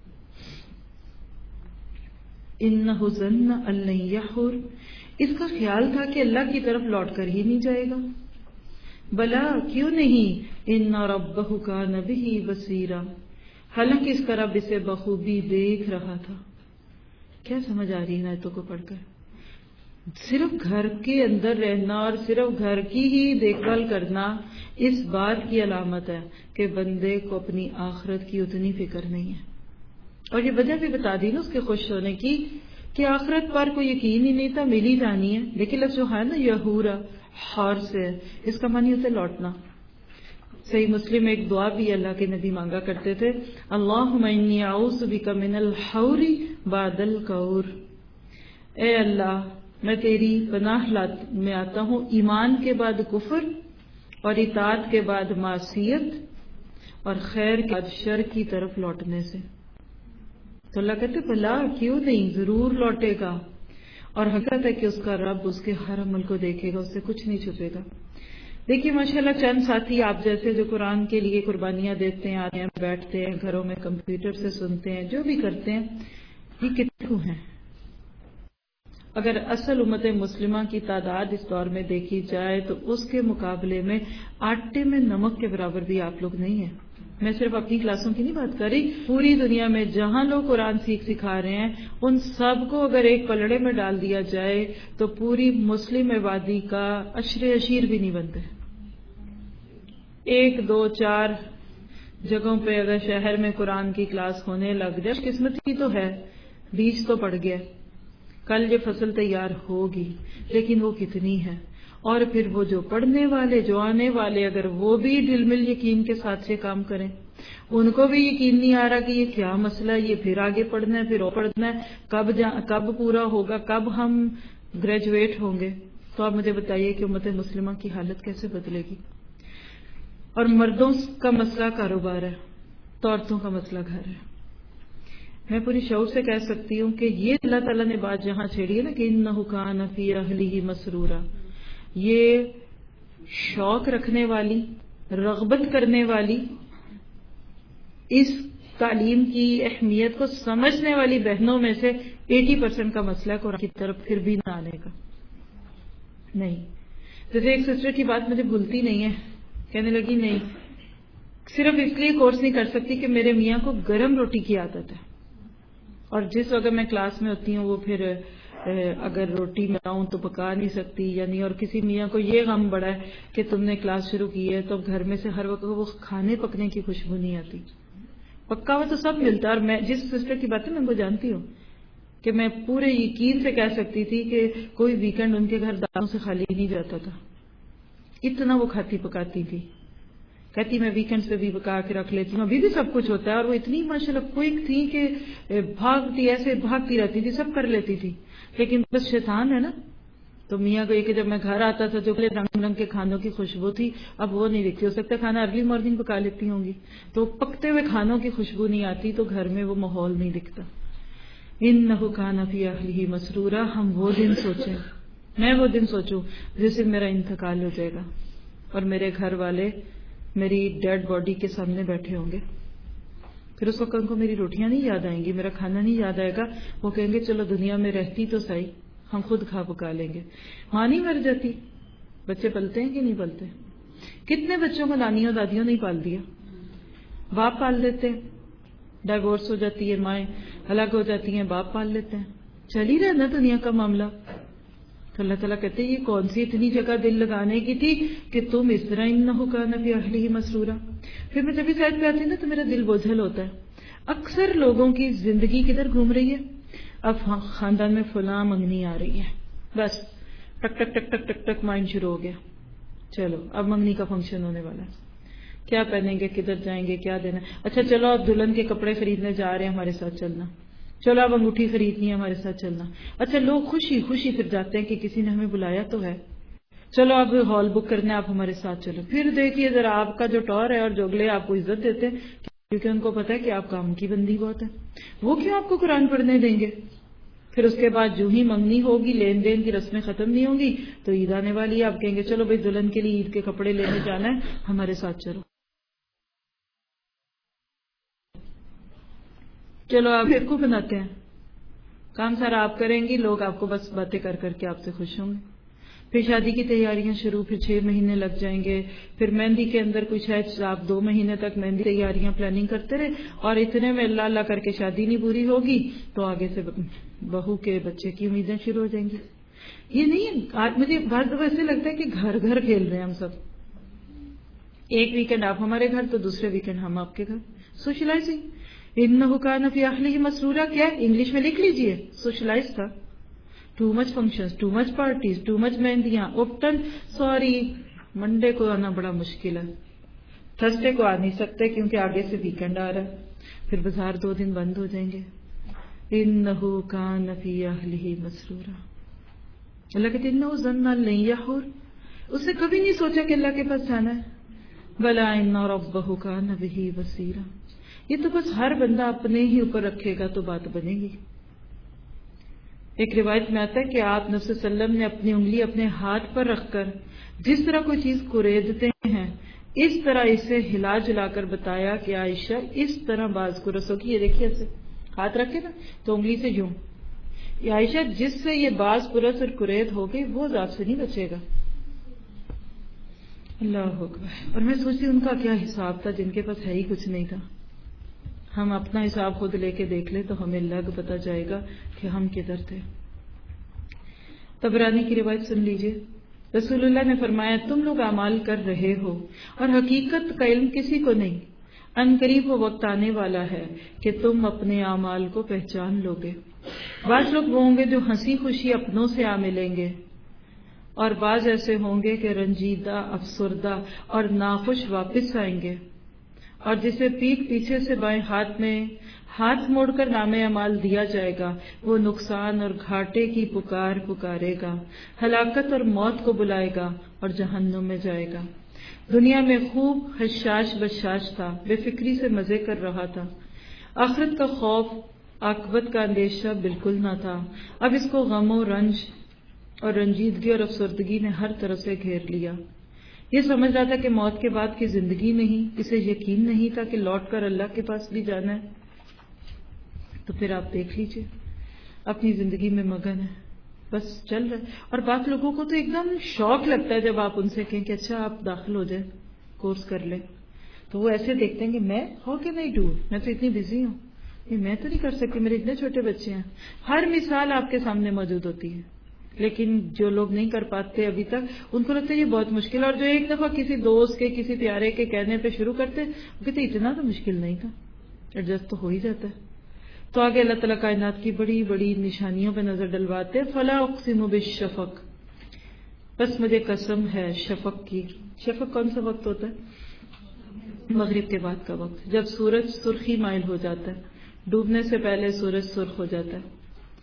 انہ ظن ان لن یحور, اس کا خیال تھا کہ اللہ کی طرف لوٹ کر ہی نہیں جائے گا. بلا کیوں نہیں, ان ربہ کان بہ بصیرا, حالانکہ اس کا رب اسے بخوبی دیکھ رہا تھا. کیا سمجھ آ رہی ہے آیتوں کو پڑھ کر؟ صرف گھر کے اندر رہنا اور صرف گھر کی ہی دیکھ بھال کرنا اس بات کی علامت ہے کہ بندے کو اپنی آخرت کی اتنی فکر نہیں ہے. اور یہ وجہ بھی بتا دی نا اس کے خوش ہونے کی کہ آخرت پر کوئی یقین ہی نہیں تھا, مل ہی جانی ہے. لیکن لفظ جو ہے نا یہورا حار سے, اس کا معنی ہوتا ہے لوٹنا. صحیح مسلم ایک دعا بھی اللہ کے نبی مانگا کرتے تھے, اللہم انی اعوذ بک من الحور بعد الکور, اے اللہ میں تیری پناہ میں آتا ہوں ایمان کے بعد کفر اور اطاعت کے بعد معصیت اور خیر کے بعد شر کی طرف لوٹنے سے. تو اللہ کہتے بھلا کیوں نہیں, ضرور لوٹے گا. اور حقیقت ہے کہ اس کا رب اس کے ہر عمل کو دیکھے گا, اس سے کچھ نہیں چھپے گا. دیکھیے ماشاءاللہ چند ساتھی آپ جیسے جو قرآن کے لیے قربانیاں دیتے ہیں, آتے ہیں, بیٹھتے ہیں, گھروں میں کمپیوٹر سے سنتے ہیں, جو بھی کرتے ہیں, یہ کتنے ہیں؟ اگر اصل امت مسلمہ کی تعداد اس دور میں دیکھی جائے تو اس کے مقابلے میں آٹے میں نمک کے برابر بھی آپ لوگ نہیں ہیں. میں صرف اپنی کلاسوں کی نہیں بات کر رہی, پوری دنیا میں جہاں لوگ قرآن سیکھ سکھا رہے ہیں ان سب کو اگر ایک پلڑے میں ڈال دیا جائے تو پوری مسلم آبادی کا عشر عشیر بھی نہیں بنتے. ایک دو چار جگہوں پہ اگر شہر میں قرآن کی کلاس ہونے لگ جائے, قسمت ہی تو ہے, بیج تو پڑ گیا, کل یہ فصل تیار ہوگی, لیکن وہ کتنی ہے. اور پھر وہ جو پڑھنے والے, جو آنے والے, اگر وہ بھی دل مل یقین کے ساتھ سے کام کریں, ان کو بھی یقین نہیں آ رہا کہ یہ کیا مسئلہ ہے, یہ پھر آگے پڑھنا ہے, پھر وہ پڑھنا ہے, کب جا, کب پورا ہوگا, کب ہم گریجویٹ ہوں گے, تو آپ مجھے بتائیے کہ امت مسلمہ کی حالت کیسے بدلے گی. اور مردوں کا مسئلہ کاروبار ہے, تو عورتوں کا مسئلہ گھر ہے. میں پوری شعور سے کہہ سکتی ہوں کہ یہ اللہ تعالیٰ نے بات جہاں چھیڑی ہے نا کہ انہ کان فی اہلہ مسرورا, یہ شوق رکھنے والی, رغبت کرنے والی, اس تعلیم کی اہمیت کو سمجھنے والی بہنوں میں سے ایٹی پرسینٹ کا مسئلہ قرآن کی طرف پھر بھی نہ آنے کا نہیں. جیسے ایک سسٹر کی بات مجھے بھولتی نہیں ہے, کہنے لگی نہیں صرف اس لیے کورس نہیں کر سکتی کہ میرے میاں کو گرم روٹی کی عادت ہے, اور جس وقت میں کلاس میں ہوتی ہوں وہ پھر اگر روٹی میں آؤں تو پکا نہیں سکتی, یعنی اور کسی میاں کو یہ غم بڑا ہے کہ تم نے کلاس شروع کی ہے تو گھر میں سے ہر وقت وہ کھانے پکنے کی خوشبو نہیں آتی. پکا ہوا تو سب ملتا ہے, اور میں جس سسٹر کی بات ہے میں ان کو جانتی ہوں کہ میں پورے یقین سے کہہ سکتی تھی کہ کوئی ویکینڈ ان کے گھر دالوں سے خالی نہیں جاتا تھا, اتنا وہ کھاتی پکاتی تھی. کہتی میں ویکینڈز پہ بھی پکا کے رکھ لیتی ہوں, ابھی بھی سب کچھ ہوتا ہے. اور وہ اتنی ماشاءاللہ کوئک تھی کہ بھاگتی ایسے بھاگتی رہتی تھی, سب کر لیتی تھی. لیکن بس شیطان ہے نا, تو میاں کو یہ کہ جب میں گھر آتا تھا جو رنگ رنگ کے کھانوں کی خوشبو تھی اب وہ نہیں دکھتی. ہو سکتا ہے کھانا ارلی مارننگ پکا لیتی ہوں گی تو پکتے ہوئے کھانوں کی خوشبو نہیں آتی, تو گھر میں وہ ماحول نہیں دکھتا. انہ کان فی اہلہ مسرورا, ہم وہ دن سوچیں, میں وہ دن سوچوں جس دن میرا انتقال ہو جائے گا اور میرے گھر والے میری ڈیڈ باڈی کے سامنے بیٹھے ہوں گے. پھر اس وقت ان کو میری روٹیاں نہیں یاد آئیں گی, میرا کھانا نہیں یاد آئے گا. وہ کہیں گے چلو دنیا میں رہتی تو صحیح, ہم خود کھا پکا لیں گے. ماں نہیں مر جاتی, بچے پلتے ہیں کہ نہیں پلتے؟ کتنے بچوں کو نانیوں دادیوں نہیں پال دیا, باپ پال دیتے ہیں. ڈائیورس ہو جاتی ہے مائیں, الگ ہو جاتی ہیں, باپ پال لیتے ہیں. چل ہی رہا نا دنیا کا معاملہ. تو اللہ تعالیٰ کہتے ہیں یہ کون سی اتنی جگہ دل لگانے کی تھی کہ تم اس طرح انہ کان فی اہلہ مسرورا. پھر میں جب اس آیت پہ آتی ہوں نا تو میرا دل بوجھل ہوتا ہے. اکثر لوگوں کی زندگی کدھر گھوم رہی ہے, اب خاندان میں فلاں منگنی آ رہی ہے, بس ٹک ٹک ٹک ٹک ٹک ٹک مائنڈ شروع ہو گیا, چلو اب منگنی کا فنکشن ہونے والا ہے, کیا پہنیں گے, کدھر جائیں گے, کیا دینا, اچھا چلو اب دلہن کے کپڑے خریدنے جا رہے ہیں ہمارے ساتھ چلنا, چلو اب انگوٹھی خریدنی ہے ہمارے ساتھ چلنا. اچھا لوگ خوشی خوشی پھر جاتے ہیں کہ کسی نے ہمیں بلایا تو ہے. چلو اب ہال بک کرنا ہے، آپ ہمارے ساتھ چلو. پھر دیکھیے ذرا آپ کا جو ٹور ہے اور جو اگلے آپ کو عزت دیتے ہیں کیونکہ ان کو پتا ہے کہ آپ کام کی بندی بہت ہے، وہ کیوں آپ کو قرآن پڑھنے دیں گے؟ پھر اس کے بعد جو ہی منگنی ہوگی، لین دین کی رسمیں ختم نہیں ہوں گی تو عید آنے والی ہے، آپ کہیں گے چلو بھائی دلہن کے لیے عید کے کپڑے لینے جانا ہے، ہمارے ساتھ چلو. چلو آپ پھر کو بناتے ہیں، کام سارا آپ کریں گی، لوگ آپ کو بس باتیں کر کر کے آپ سے خوش ہوں گے. پھر شادی کی تیاریاں شروع، پھر چھ مہینے لگ جائیں گے. پھر مہندی کے اندر کچھ ہے، آپ دو مہینے تک مہندی تیاریاں پلاننگ کرتے رہے اور اتنے میں اللہ اللہ کر کے شادی نہیں پوری ہوگی تو آگے سے بہو کے بچے کی امیدیں شروع ہو جائیں گی. یہ نہیں، آج مجھے بعض دفعہ ایسے لگتا ہے کہ گھر گھر کھیل رہے ہیں ہم سب. ایک ویکینڈ آپ ہمارے گھر تو دوسرے ویکینڈ ہم آپ کے گھر. سوشلائزنگ. انہ کان فی اہلہ مسرورا، کیا انگلش میں لکھ لیجئے، سوشلائز تھا. Too much functions, too much parties, too much مہندیاں. اوپٹن سوری منڈے کو آنا بڑا مشکل ہے، تھرسڈے کو آ نہیں سکتے کیونکہ آگے سے ویکینڈ آ رہا ہے. پھر بازار دو دن بند ہو جائیں گے. انہ کان فی اہلہ مسرورا. اللہ کہتے ہیں انہ ظن ان لن یحور، اس نے کبھی نہیں سوچا کہ اللہ کے پاس جانا ہے. بلا ان ربہ کان بہ بصیرا. یہ تو بس ہر بندہ اپنے ہی اوپر رکھے گا تو بات بنے گی. ایک روایت میں آتا ہے کہ آپ نبی صلی اللہ علیہ وسلم نے اپنی انگلی اپنے ہاتھ پر رکھ کر جس طرح کوئی چیز کوریدتے ہیں اس طرح اسے ہلا جلا کر بتایا کہ عائشہ اس طرح باز کو رسو کی. یہ دیکھیے ایسے ہاتھ رکھے نا تو انگلی سے یوں. یہ عائشہ جس سے یہ باز پرس اور کرید ہو گئی وہ ذات سے نہیں بچے گا. اللہ اکبر. اور میں سوچتی ان کا کیا حساب تھا جن کے پاس ہے ہی کچھ نہیں تھا. ہم اپنا حساب خود لے کے دیکھ لیں تو ہمیں لگ پتا جائے گا کہ ہم کدھر تھے. طبرانی کی روایت سن لیجئے. رسول اللہ نے فرمایا تم لوگ اعمال کر رہے ہو اور حقیقت کا علم کسی کو نہیں. ان قریب وہ وقت آنے والا ہے کہ تم اپنے اعمال کو پہچان لو گے. بعض لوگ وہ ہوں گے جو ہنسی خوشی اپنوں سے آ ملیں گے اور بعض ایسے ہوں گے کہ رنجیدہ، افسردہ اور ناخوش واپس آئیں گے. اور جسے پیٹھ پیچھے سے بائیں ہاتھ میں ہاتھ موڑ کر نام اعمال دیا جائے گا وہ نقصان اور گھاٹے کی پکار پکارے گا، ہلاکت اور موت کو بلائے گا اور جہنم میں جائے گا. دنیا میں خوب حشاش بشاش تھا، بے فکری سے مزے کر رہا تھا. آخرت کا خوف، عاقبت کا اندیشہ بالکل نہ تھا. اب اس کو غم و رنج اور رنجیدگی اور افسردگی نے ہر طرف سے گھیر لیا. یہ سمجھ رہا تھا کہ موت کے بعد کی زندگی نہیں، اسے یقین نہیں تھا کہ لوٹ کر اللہ کے پاس بھی جانا ہے. تو پھر آپ دیکھ لیجئے اپنی زندگی میں مگن ہے، بس چل رہا ہے. اور بعض لوگوں کو تو ایک دم شوق لگتا ہے جب آپ ان سے کہیں کہ اچھا آپ داخل ہو جائیں، کورس کر لیں، تو وہ ایسے دیکھتے ہیں کہ میں ہو کے نہیں ڈو، میں تو اتنی بزی ہوں، یہ میں تو نہیں کر سکتی، میرے اتنے چھوٹے بچے ہیں. ہر مثال آپ کے سامنے موجود ہوتی ہے. لیکن جو لوگ نہیں کر پاتے ابھی تک ان کو لگتا ہے یہ بہت مشکل. اور جو ایک دفعہ کسی دوست کے کسی پیارے کے کہنے پہ شروع کرتے وہ کہتے اتنا تو مشکل نہیں تھا، ایڈجسٹ تو ہو ہی جاتا ہے. تو آگے اللہ تعالیٰ کائنات کی بڑی بڑی نشانیوں پہ نظر ڈلواتے. فلا اقسم بالشفق، بس مجھے قسم ہے شفق کی. شفق کون سا وقت ہوتا ہے؟ مغرب کے بعد کا وقت، جب سورج سرخی مائل ہو جاتا ہے، ڈوبنے سے پہلے سورج سرخ ہو جاتا ہے.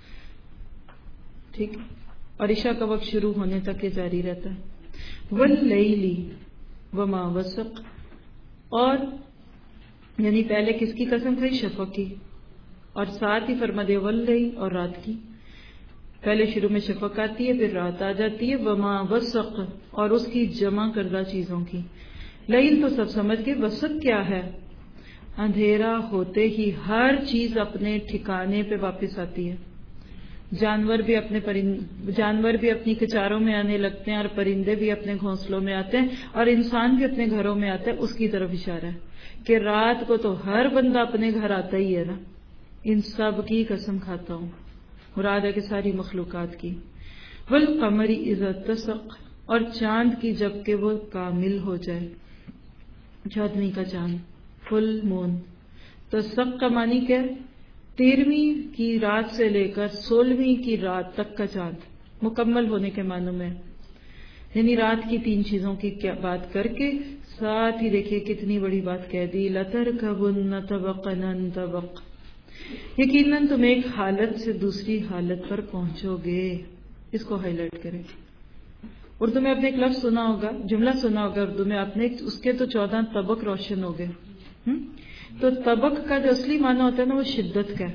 ٹھیک ہے، اور عشاء کا وقت شروع ہونے تک یہ جاری رہتا ہے. واللیل وما وسق، اور یعنی پہلے کس کی قسم کھائی؟ شفق کی، اور ساتھ ہی فرما دے واللیل، اور رات کی. پہلے شروع میں شفق آتی ہے، پھر رات آ جاتی ہے. وما وسق، اور اس کی جمع کردہ چیزوں کی. لیل تو سب سمجھ گئے، وسق کیا ہے؟ اندھیرا ہوتے ہی ہر چیز اپنے ٹھکانے پہ واپس آتی ہے. جانور بھی اپنے پرند جانور بھی اپنی کچاروں میں آنے لگتے ہیں اور پرندے بھی اپنے گھونسلوں میں آتے ہیں اور انسان بھی اپنے گھروں میں آتا ہے. اس کی طرف اشارہ ہے کہ رات کو تو ہر بندہ اپنے گھر آتا ہی ہے نا. ان سب کی قسم کھاتا ہوں، مراد ہے کہ ساری مخلوقات کی. والقمر اذا اتسق، اور چاند کی جب کہ وہ کامل ہو جائے، چودھویں کا چاند، فل مون. تسق کا معنی کیا ہے؟ تیرہویں کی رات سے لے کر سولہویں کی رات تک کا چاند، مکمل ہونے کے معنوں میں. یعنی رات کی تین چیزوں کی کیا بات کر کے ساتھ ہی دیکھیے کتنی بڑی بات کہہ دی. لَتَرْكَبُنَّ طَبَقًا عَن طَبَقٍ، یقیناً تم ایک حالت سے دوسری حالت پر پہنچو گے. اس کو ہائی لائٹ کریں. اردو میں آپ نے ایک لفظ سنا ہوگا، جملہ سنا ہوگا اردو میں آپ نے، اس کے تو چودہ طبق روشن ہو گئے. تو طبق کا جو اصلی معنی ہوتا ہے نا وہ شدت کا ہے،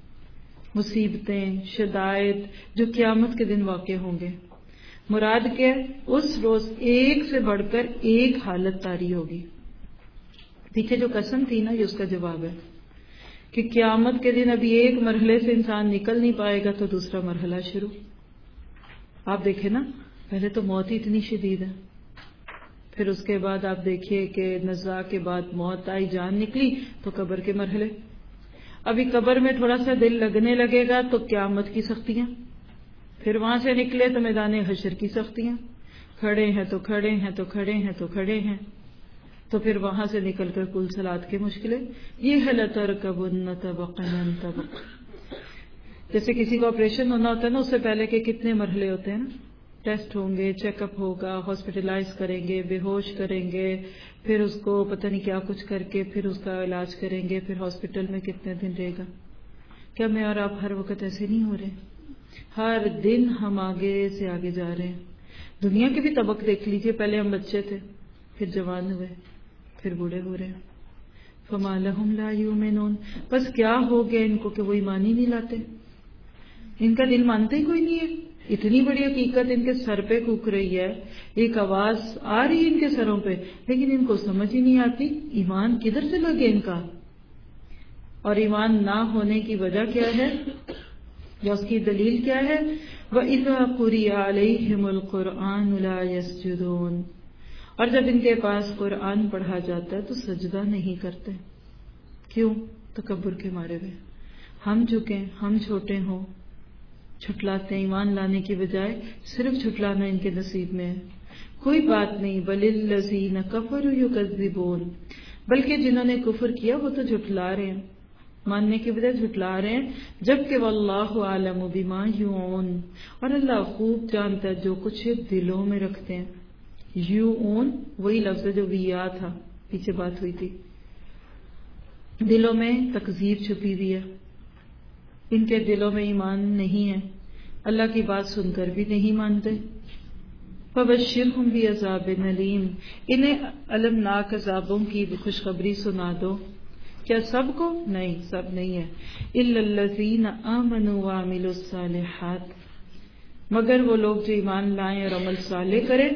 مصیبتیں، شدائد جو قیامت کے دن واقع ہوں گے. مراد کیا؟ اس روز ایک سے بڑھ کر ایک حالت طاری ہوگی. پیچھے جو قسم تھی نا یہ اس کا جواب ہے کہ قیامت کے دن ابھی ایک مرحلے سے انسان نکل نہیں پائے گا تو دوسرا مرحلہ شروع. آپ دیکھیں نا، پہلے تو موت ہی اتنی شدید ہے، پھر اس کے بعد آپ دیکھیے کہ نزاع کے بعد موت آئی، جان نکلی تو قبر کے مرحلے. ابھی قبر میں تھوڑا سا دل لگنے لگے گا تو قیامت کی سختیاں، پھر وہاں سے نکلے تو میدان حشر کی سختیاں، کھڑے ہیں تو کھڑے ہیں تو کھڑے ہیں تو کھڑے ہیں، تو پھر وہاں سے نکل کر کل صلات کے مشکلیں. یہ ہے لَتَرْكَبُنَّ طَبَقًا عَن طَبَقٍ. جیسے کسی کو آپریشن ہونا ہوتا ہے نا، اس سے پہلے کے کتنے مرحلے ہوتے ہیں نا، ٹیسٹ ہوں گے، چیک اپ ہوگا، ہاسپٹلائز کریں گے، بے ہوش کریں گے، پھر اس کو پتہ نہیں کیا کچھ کر کے پھر اس کا علاج کریں گے، پھر ہاسپٹل میں کتنے دن رہے گا. کیا میں اور آپ ہر وقت ایسے نہیں ہو رہے؟ ہر دن ہم آگے سے آگے جا رہے ہیں. دنیا کے بھی طبق دیکھ لیجئے، پہلے ہم بچے تھے، پھر جوان ہوئے، پھر بوڑھے ہو رہے ہیں. فما لہم لا یؤمنون، بس کیا ہو گیا ان کو کہ وہ ایمان ہی نہیں لاتے، ان کا دل مانتے ہی کوئی نہیں ہے. اتنی بڑی حقیقت ان کے سر پہ کوک رہی ہے، ایک آواز آ رہی ہے ان کے سروں پہ، لیکن ان کو سمجھ ہی نہیں آتی ایمان کدھر سے لگے ان کا. اور ایمان نہ ہونے کی وجہ کیا ہے یا اس کی دلیل کیا ہے؟ وَإِذَا قُرِئَ عَلَيْهِمُ الْقُرْآنُ لَا يَسْجُدُونَ، اور جب ان کے پاس قرآن پڑھا جاتا ہے تو سجدہ نہیں کرتے. کیوں؟ تکبر کے مارے ہوئے، ہم جھکیں، ہم چھوٹے ہوں، چھٹلاتے ہیں. ایمان لانے کی بجائے صرف چھٹلانا ان کے نصیب میں ہے. کوئی بات نہیں. بل الذین کفروا یکذبون، بلکہ جنہوں نے کفر کیا وہ تو جھٹلا رہے ہیں، ماننے کی بجائے جھٹلا رہے ہیں. جبکہ واللہ عالم بما یوعون، اور اللہ خوب جانتا ہے جو کچھ دلوں میں رکھتے ہیں. یوعون وہی لفظ ہے جو ویا تھا، پیچھے بات ہوئی تھی. دلوں میں تکذیب چھپی ہوئی ہے، ان کے دلوں میں ایمان نہیں ہے، اللہ کی بات سن کر بھی نہیں مانتے. فبشرہم بعذاب علیم، انہیں المناک عذابوں کی خوشخبری سنا دو. کیا سب کو؟ نہیں، سب نہیں ہے. الا الذین آمنوا وعملوا الصالحات، مگر وہ لوگ جو ایمان لائیں اور عمل صالح کریں.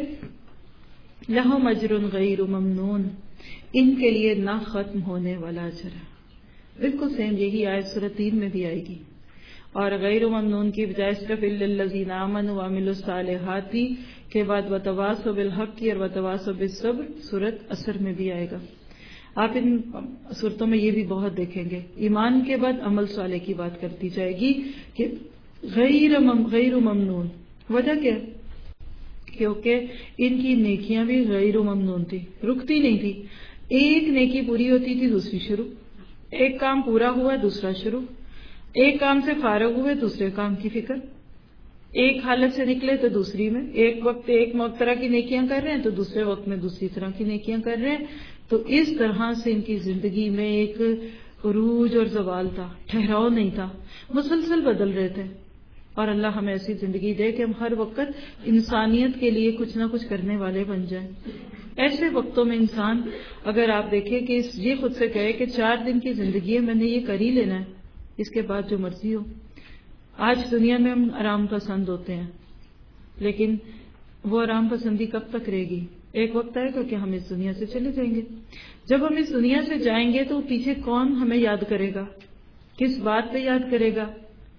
لہم اجر غیر ممنون، ان کے لیے نہ ختم ہونے والا اجر ہے. بالکل سیم یہی آیت سورۃ تین میں بھی آئے گی، اور غیر ممنون کی بجائے صرف الا الذین آمنوا وعملوا الصالحات کے بعد وتواصوا بالحق کی اور وتواصوا بالصبر سورۃ عصر میں بھی آئے گا. آپ ان صورتوں میں یہ بھی بہت دیکھیں گے، ایمان کے بعد عمل صالح کی بات کرتی جائے گی کہ غیر مم غیر ممنون. وجہ کیا؟ کیونکہ ان کی نیکیاں بھی غیر ممنون تھی، رکتی نہیں تھی. ایک نیکی پوری ہوتی تھی دوسری شروع، ایک کام پورا ہوا دوسرا شروع، ایک کام سے فارغ ہوئے دوسرے کام کی فکر، ایک حالت سے نکلے تو دوسری میں، ایک وقت ایک طرح کی نیکیاں کر رہے ہیں تو دوسرے وقت میں دوسری طرح کی نیکیاں کر رہے ہیں. تو اس طرح سے ان کی زندگی میں ایک عروج اور زوال تھا، ٹھہراؤ نہیں تھا، مسلسل بدل رہے تھے. اور اللہ ہمیں ایسی زندگی دے کہ ہم ہر وقت انسانیت کے لیے کچھ نہ کچھ کرنے والے بن جائیں. ایسے وقتوں میں انسان اگر آپ دیکھیں کہ یہ خود سے کہے کہ چار دن کی زندگی ہے، میں نے یہ کر ہی لینا ہے، اس کے بعد جو مرضی ہو. آج دنیا میں ہم آرام پسند ہوتے ہیں، لیکن وہ آرام پسندی کب تک رہے گی؟ ایک وقت آئے گا کہ ہم اس دنیا سے چلے جائیں گے. جب ہم اس دنیا سے جائیں گے تو پیچھے کون ہمیں یاد کرے گا؟ کس بات پہ یاد کرے گا؟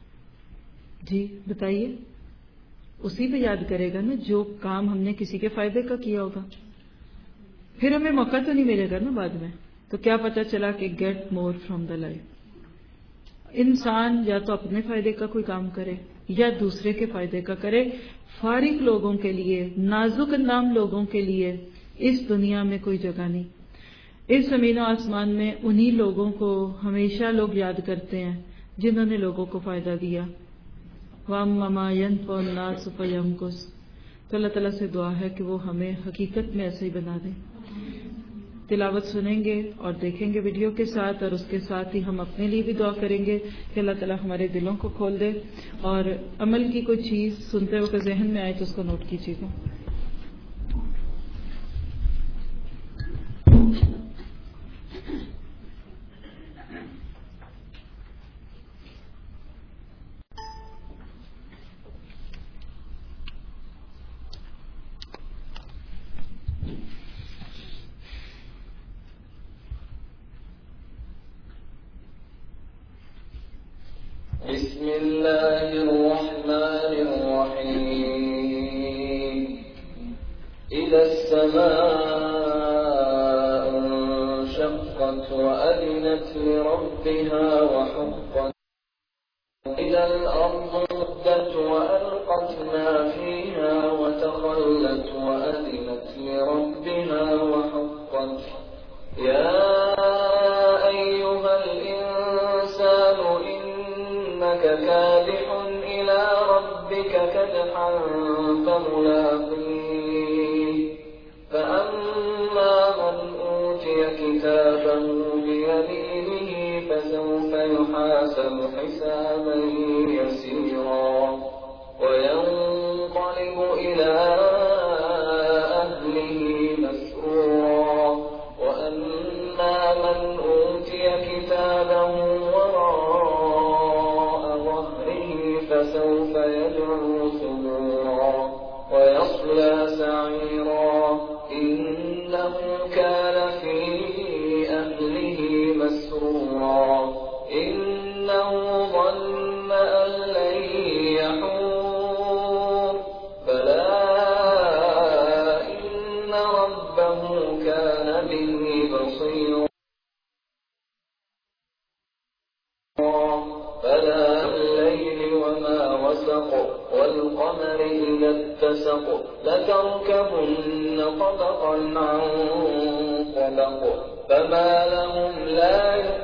جی بتائیے. اسی پہ یاد کرے گا نا جو کام ہم نے کسی کے فائدے کا کیا ہوگا. پھر ہمیں موقع تو نہیں ملے گا نا بعد میں. تو کیا پتا چلا کہ get more from the life. انسان یا تو اپنے فائدے کا کوئی کام کرے یا دوسرے کے فائدے کا کرے. فارغ لوگوں کے لیے، نازک اندام لوگوں کے لیے اس دنیا میں کوئی جگہ نہیں. اس زمین و آسمان میں انہی لوگوں کو ہمیشہ لوگ یاد کرتے ہیں جنہوں نے لوگوں کو فائدہ دیا. وَأَمَّا مَا يَنفَعُ النَّاسَ فَيَمْكُثْ. تو اللہ تعالیٰ سے دعا ہے کہ وہ ہمیں حقیقت میں ایسے ہی بنا دیں. تلاوت سنیں گے اور دیکھیں گے ویڈیو کے ساتھ، اور اس کے ساتھ ہی ہم اپنے لیے بھی دعا کریں گے کہ اللہ تعالیٰ ہمارے دلوں کو کھول دے، اور عمل کی کوئی چیز سنتے وقت ذہن میں آئے تو اس کو نوٹ کیجیے گا. بسم الله الرحمن الرحيم إذا السماء انشقت وأذنت لربها وحقت إذا الأرض مدت وألقت ما فيها وتخلت وأذنت لربها وحقت يا أيها الإنسان إنك كادح إلى ربك كدحا فملاقيه فأما من أوتي كتابه بيمينه فسوف يحاسب حسابا يسيرا وينقلب إلى أهله مسرورا وأما من أوتي كتابه وراء ظهره فسوف يدعو ثبورا ويصلى سعيرا إنه كان في أهله مسرورا إنه ظن أن لن يحور بلى إن ربه كان به بصيرا فلا الليل وما وسق والقمر إذا اتسق لتركبن طبقا عن طبق فما لهم لا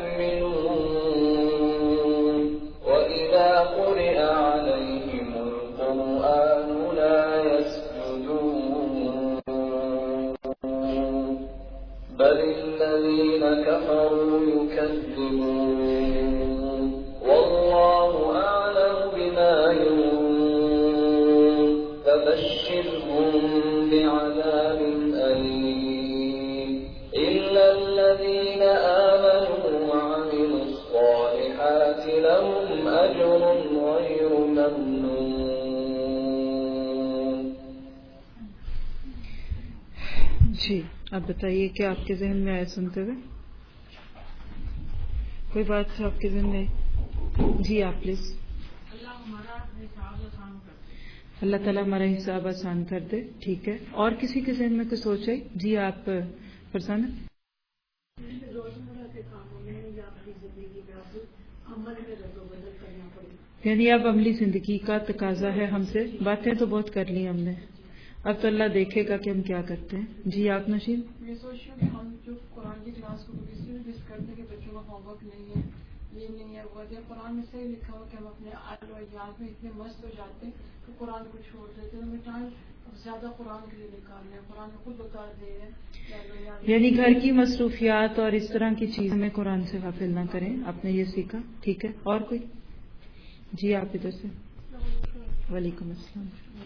يؤمنون وإذا قرئ عليهم القرآن لا يسجدون بل الذين كفروا يكذبون والله أعلم بما يوعون فبشرهم بعذاب أليم إلا الذين آمنوا وعملوا الصالحات لهم أجر غير ممنون. جی آپ بتائیے کہ آپ کے ذہن میں آئے سنتے ہوئے کوئی بات آپ کے ذہن میں؟ جی آپ پلیز. اللہ تعالیٰ ہمارا حساب آسان کر دے. ٹھیک ہے, اور کسی کے ذہن میں کچھ سوچ ہے؟ جی آپ فرزانہ. یعنی اب عملی زندگی کا تقاضا ہے ہم سے. باتیں تو بہت کر لی ہم نے, اب تو اللہ دیکھے گا کہ ہم کیا کرتے ہیں. جی آپ نشین. میں سوچ رہی ہوں کہ ہم جو قرآن کی کلاس کو مس کرتے ہیں کہ بچوں کا ہوم ورک نہیں ہے, یہ نہیں ہے, وہ ہے. قرآن میں صحیح لکھا ہوا کہ ہم اپنے آل و یاد میں اتنے مست ہو جاتے ہیں کہ قرآن کو چھوڑ دیتے ہیں. ہمیں ٹائم زیادہ قرآن کے لیے نکالنا ہے. قرآن خود بتا دے رہے ہیں یعنی گھر کی مصروفیات اور اس طرح کی چیزوں میں قرآن سے غافل نہ کریں. آپ نے یہ سیکھا. ٹھیک ہے, اور کوئی؟ جی آپ ادھر سے. وعلیکم السلام.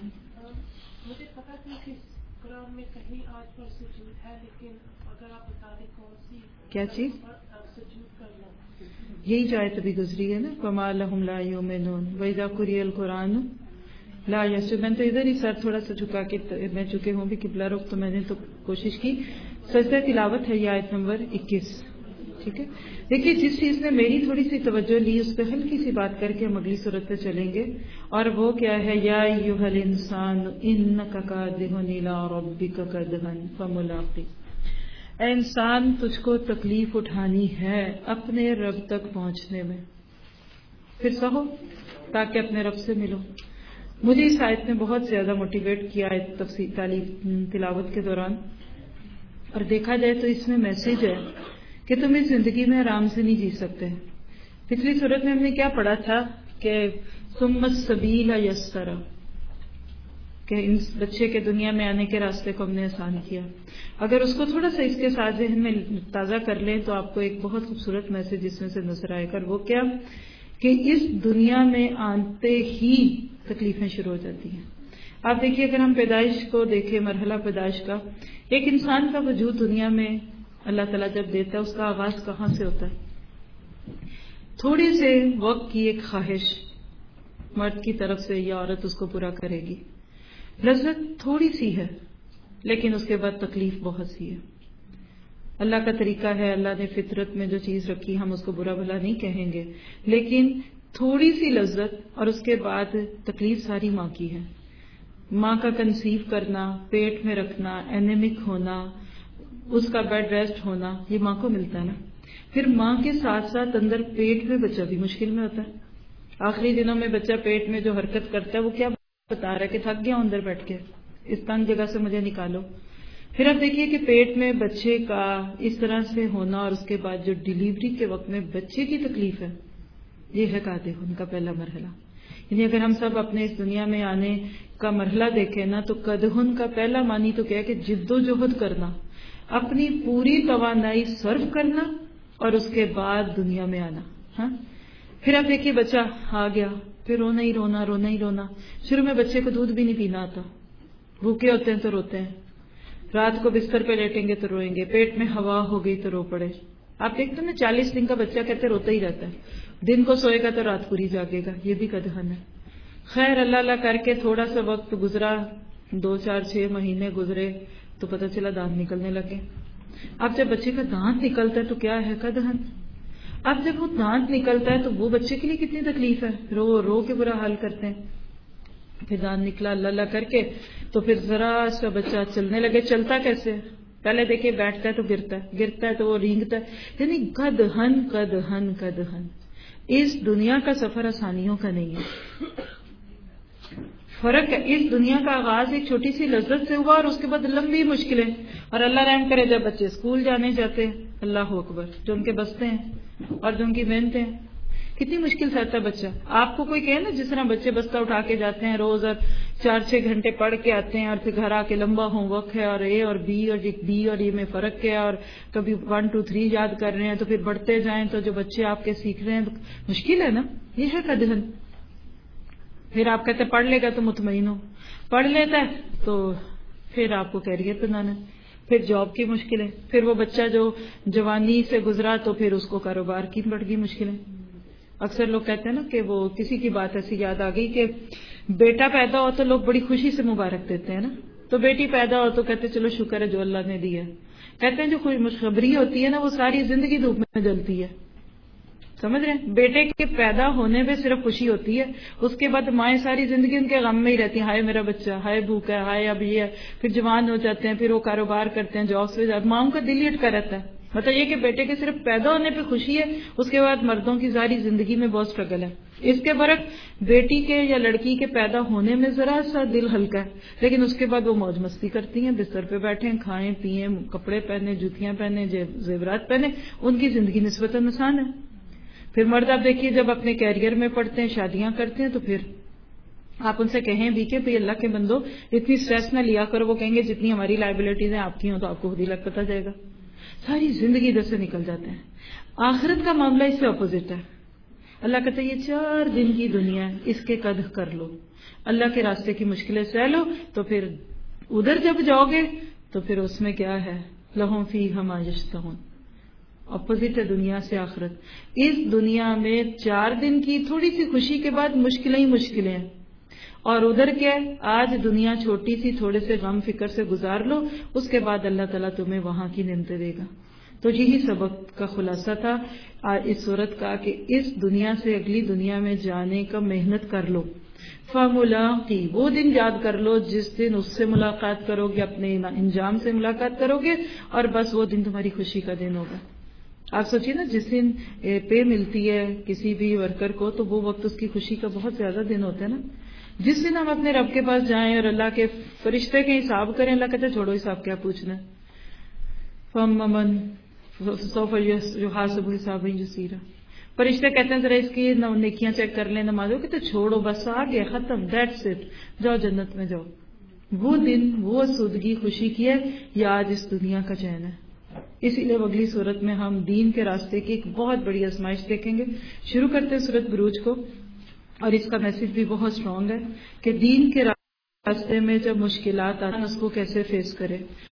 مجھے پتا تھی کہ قرآن میں کہیں آج پر سجود ہے, لیکن اگر آپ بتا دیں کون سی کیا چیز سجود کرنا. یہی جو آیت ابھی گزری ہے نا, فما لہم لا یؤمنون وَإِذَا قُرِئَ الْقُرْآنُ لا یسجدون. میں تو ادھر ہی سر تھوڑا سا جھکا کے میں چکے ہوں بھی قبلہ رخ, تو میں نے تو کوشش کی. سجدہ تلاوت ہے یہ آیت نمبر اکیس. ٹھیک ہے, دیکھیے جس چیز نے میری تھوڑی سی توجہ لی اس پہ ہلکی سی بات کر کے ہم اگلی صورت پہ چلیں گے, اور وہ کیا ہے, یا ایھا الانسان انک کادح الی ربک کدحا فملاقی. اے انسان تجھ کو تکلیف اٹھانی ہے اپنے رب تک پہنچنے میں, پھر سہو تاکہ اپنے رب سے ملو. مجھے اس آیت نے بہت زیادہ موٹیویٹ کیا ہے تفسیر تعلیم تلاوت کے دوران, اور دیکھا جائے تو اس میں میسج ہے کہ تم اس زندگی میں آرام سے نہیں جی سکتے. پچھلی صورت میں ہم نے کیا پڑھا تھا کہ ثم السبیل یسرا, کہ ان بچے کے دنیا میں آنے کے راستے کو ہم نے آسان کیا. اگر اس کو تھوڑا سا اس کے ساتھ ذہن میں تازہ کر لیں تو آپ کو ایک بہت خوبصورت میسج اس میں سے نظر آئے گا. وہ کیا کہ اس دنیا میں آتے ہی تکلیفیں شروع ہو جاتی ہیں. آپ دیکھیے اگر ہم پیدائش کو دیکھیں, مرحلہ پیدائش کا, ایک انسان کا وجود دنیا میں اللہ تعالیٰ جب دیتا ہے اس کا آغاز کہاں سے ہوتا ہے؟ تھوڑے سے وقت کی ایک خواہش مرد کی طرف سے یا عورت اس کو پورا کرے گی. لذت تھوڑی سی ہے لیکن اس کے بعد تکلیف بہت سی ہے. اللہ کا طریقہ ہے, اللہ نے فطرت میں جو چیز رکھی ہم اس کو برا بھلا نہیں کہیں گے, لیکن تھوڑی سی لذت اور اس کے بعد تکلیف ساری ماں کی ہے. ماں کا کنسیو کرنا، پیٹ میں رکھنا، اینیمک ہونا، اس کا بیڈ ریسٹ ہونا، یہ ماں کو ملتا ہے نا. پھر ماں کے ساتھ ساتھ اندر پیٹ میں بچہ بھی مشکل میں ہوتا ہے. آخری دنوں میں بچہ پیٹ میں جو حرکت کرتا ہے وہ کیا بتا رہا ہے کہ تھک گیا اندر بیٹھ کے، اس تنگ جگہ سے مجھے نکالو. پھر آپ دیکھیے کہ پیٹ میں بچے کا اس طرح سے ہونا اور اس کے بعد جو ڈیلیوری کے وقت میں بچے کی تکلیف ہے، یہ ہے قادہن کا پہلا مرحلہ. یعنی اگر ہم سب اپنے اس دنیا میں آنے کا مرحلہ دیکھیں نا تو قادہن کا پہلا معنی تو کیا ہے کہ جد و جہد کرنا، اپنی پوری توانائی صرف کرنا اور اس کے بعد دنیا میں آنا. ہاں پھر آپ دیکھیے بچہ آ گیا، پھر رونا ہی رونا رونا ہی رونا. شروع میں بچے کو دودھ بھی نہیں پینا آتا، بھوکے ہوتے ہیں تو روتے ہیں، رات کو بستر پہ لیٹیں گے تو روئیں گے، پیٹ میں ہوا ہو گئی تو رو پڑے. آپ دیکھتے ہیں نا چالیس دن کا بچہ کہتے روتا ہی رہتا ہے، دن کو سوئے گا تو رات پوری جاگے گا. یہ بھی قادہن ہے. خیر اللہ اللہ کر کے تھوڑا سا وقت گزرا، دو چار چھ مہینے گزرے تو پتہ چلا دانت نکلنے لگے. اب جب بچے کا دانت نکلتا ہے تو کیا ہے قادہن. اب جب وہ دانت نکلتا ہے تو وہ بچے کے لیے کتنی تکلیف ہے، رو رو کے برا حال کرتے ہیں. پھر دانت نکلا اللہ اللہ کر کے تو پھر ذرا سا بچہ چلنے لگے. چلتا کیسے؟ پہلے دیکھیے بیٹھتا ہے تو گرتا ہے، گرتا ہے تو وہ رینگتا ہے. یعنی قادہن قادہن قادہن. اس دنیا کا سفر آسانیوں کا نہیں ہے. فرق ہے، اس دنیا کا آغاز ایک چھوٹی سی لذت سے ہوا اور اس کے بعد لمبی مشکلیں. اور اللہ رحم کرے جب بچے اسکول جانے جاتے ہیں، اللہ اکبر، جو ان کے بستے ہیں اور جو ان کی محنتیں ہیں، کتنی مشکل سے آتا ہے بچہ. آپ کو کوئی کہے نا جس طرح بچے بستہ اٹھا کے جاتے ہیں روز اور چار چھ گھنٹے پڑھ کے آتے ہیں اور پھر گھر آ کے لمبا ہوم ورک ہے اور اے اور بی اور بی اور یہ میں فرق کیا اور کبھی ون ٹو تھری یاد کر رہے ہیں تو پھر بڑھتے جائیں تو جو بچے آپ کے سیکھ رہے ہیں مشکل ہے نا. یہ ہے قادہن. پھر آپ کہتے ہیں پڑھ لے گا تو مطمئن ہو، پڑھ لیتا ہے تو پھر آپ کو کیریئر بنانا، پھر جاب کی مشکلیں، پھر وہ بچہ جو جوانی سے گزرا تو پھر اس کو کاروبار کی بڑھ گئی مشکلیں. اکثر لوگ کہتے ہیں نا کہ وہ کسی کی بات ایسی یاد آ گئی کہ بیٹا پیدا ہو تو لوگ بڑی خوشی سے مبارک دیتے ہیں نا، تو بیٹی پیدا ہو تو کہتے چلو شکر ہے جو اللہ نے دیا. کہتے ہیں جو خوشخبری ہوتی ہے نا وہ ساری زندگی دھوپ میں جلتی ہے. سمجھ رہے ہیں؟ بیٹے کے پیدا ہونے میں صرف خوشی ہوتی ہے، اس کے بعد مائیں ساری زندگی ان کے غم میں ہی رہتی ہیں، ہائے میرا بچہ، ہائے بھوکا ہے، ہائے اب یہ ہے. پھر جوان ہو جاتے ہیں، پھر وہ کاروبار کرتے ہیں، جاب سے جاتے ہیں، ماؤں کا دل ہی اٹکا رہتا ہے. مطلب یہ کہ بیٹے کے صرف پیدا ہونے پہ خوشی ہے، اس کے بعد مردوں کی ساری زندگی میں بہت سٹرگل ہے. اس کے برعکس بیٹی کے یا لڑکی کے پیدا ہونے میں ذرا سا دل ہلکا ہے، لیکن اس کے بعد وہ موج مستی کرتی ہیں، بستر پہ بیٹھیں، کھائیں پیئیں، کپڑے پہنے، جوتیاں پہنے، زیورات پہنے، ان کی زندگی نسبتاً آسان ہے. پھر مرد آپ دیکھیے جب اپنے کیریئر میں پڑھتے ہیں، شادیاں کرتے ہیں، تو پھر آپ ان سے کہیں بھی کہ بھئی اللہ کے بندو اتنی سٹریس نہ لیا کرو. وہ کہیں گے جتنی ہماری لائبلٹیز ہیں آپ کی ہوں تو آپ کو خود ہی لگ پتہ جائے گا. ساری زندگی ادھر سے نکل جاتے ہیں. آخرت کا معاملہ اس سے اپوزٹ ہے. اللہ کہتا ہے یہ چار دن کی دنیا ہے، اس کے قدر کر لو، اللہ کے راستے کی مشکلیں سہ لو، تو پھر ادھر جب جاؤ گے تو پھر اس میں کیا ہے، لہم فیہا ما یشتہون. اپوزٹ ہے دنیا سے آخرت. اس دنیا میں چار دن کی تھوڑی سی خوشی کے بعد مشکلیں ہی مشکلیں ہیں، اور ادھر کیا ہے، آج دنیا چھوٹی سی تھوڑے سے غم فکر سے گزار لو، اس کے بعد اللہ تعالیٰ تمہیں وہاں کی نعمتیں دے گا. تو یہی سبق کا خلاصہ تھا اس صورت کا کہ اس دنیا سے اگلی دنیا میں جانے کا محنت کر لو. فَمُلَاقِي، وہ دن یاد کر لو جس دن اس سے ملاقات کرو گے، اپنے انجام سے ملاقات کرو گے، اور بس وہ دن تمہاری خوشی کا دن ہوگا. آپ سوچیے نا، جس دن پے ملتی ہے کسی بھی ورکر کو تو وہ وقت اس کی خوشی کا بہت زیادہ دن ہوتا ہے نا. جس دن ہم اپنے رب کے پاس جائیں اور اللہ کے فرشتے کے حساب کریں، اللہ کہتے چھوڑو حساب کیا پوچھنا. فَمَّن سَوْفَ يُحَاسَبُ حِسَابًا يَسِيرًا، فرشتے کہتے ہیں ذرا اس کی نیکیاں چیک کر لیں، نمازوں کی، تو چھوڑو بس آ گیا، ختم، دیٹس اٹ، جاؤ جنت میں جاؤ. وہ دن، وہ سودگی خوشی کی ہے یا آج اس دنیا کا چین ہے. اسی لیے اگلی صورت میں ہم دین کے راستے کی ایک بہت بڑی آزمائش دیکھیں گے. شروع کرتے ہیں سورت بروج کو، اور اس کا میسج بھی بہت اسٹرانگ ہے کہ دین کے راستے میں جب مشکلات آتی ہیں اس کو کیسے فیس کرے.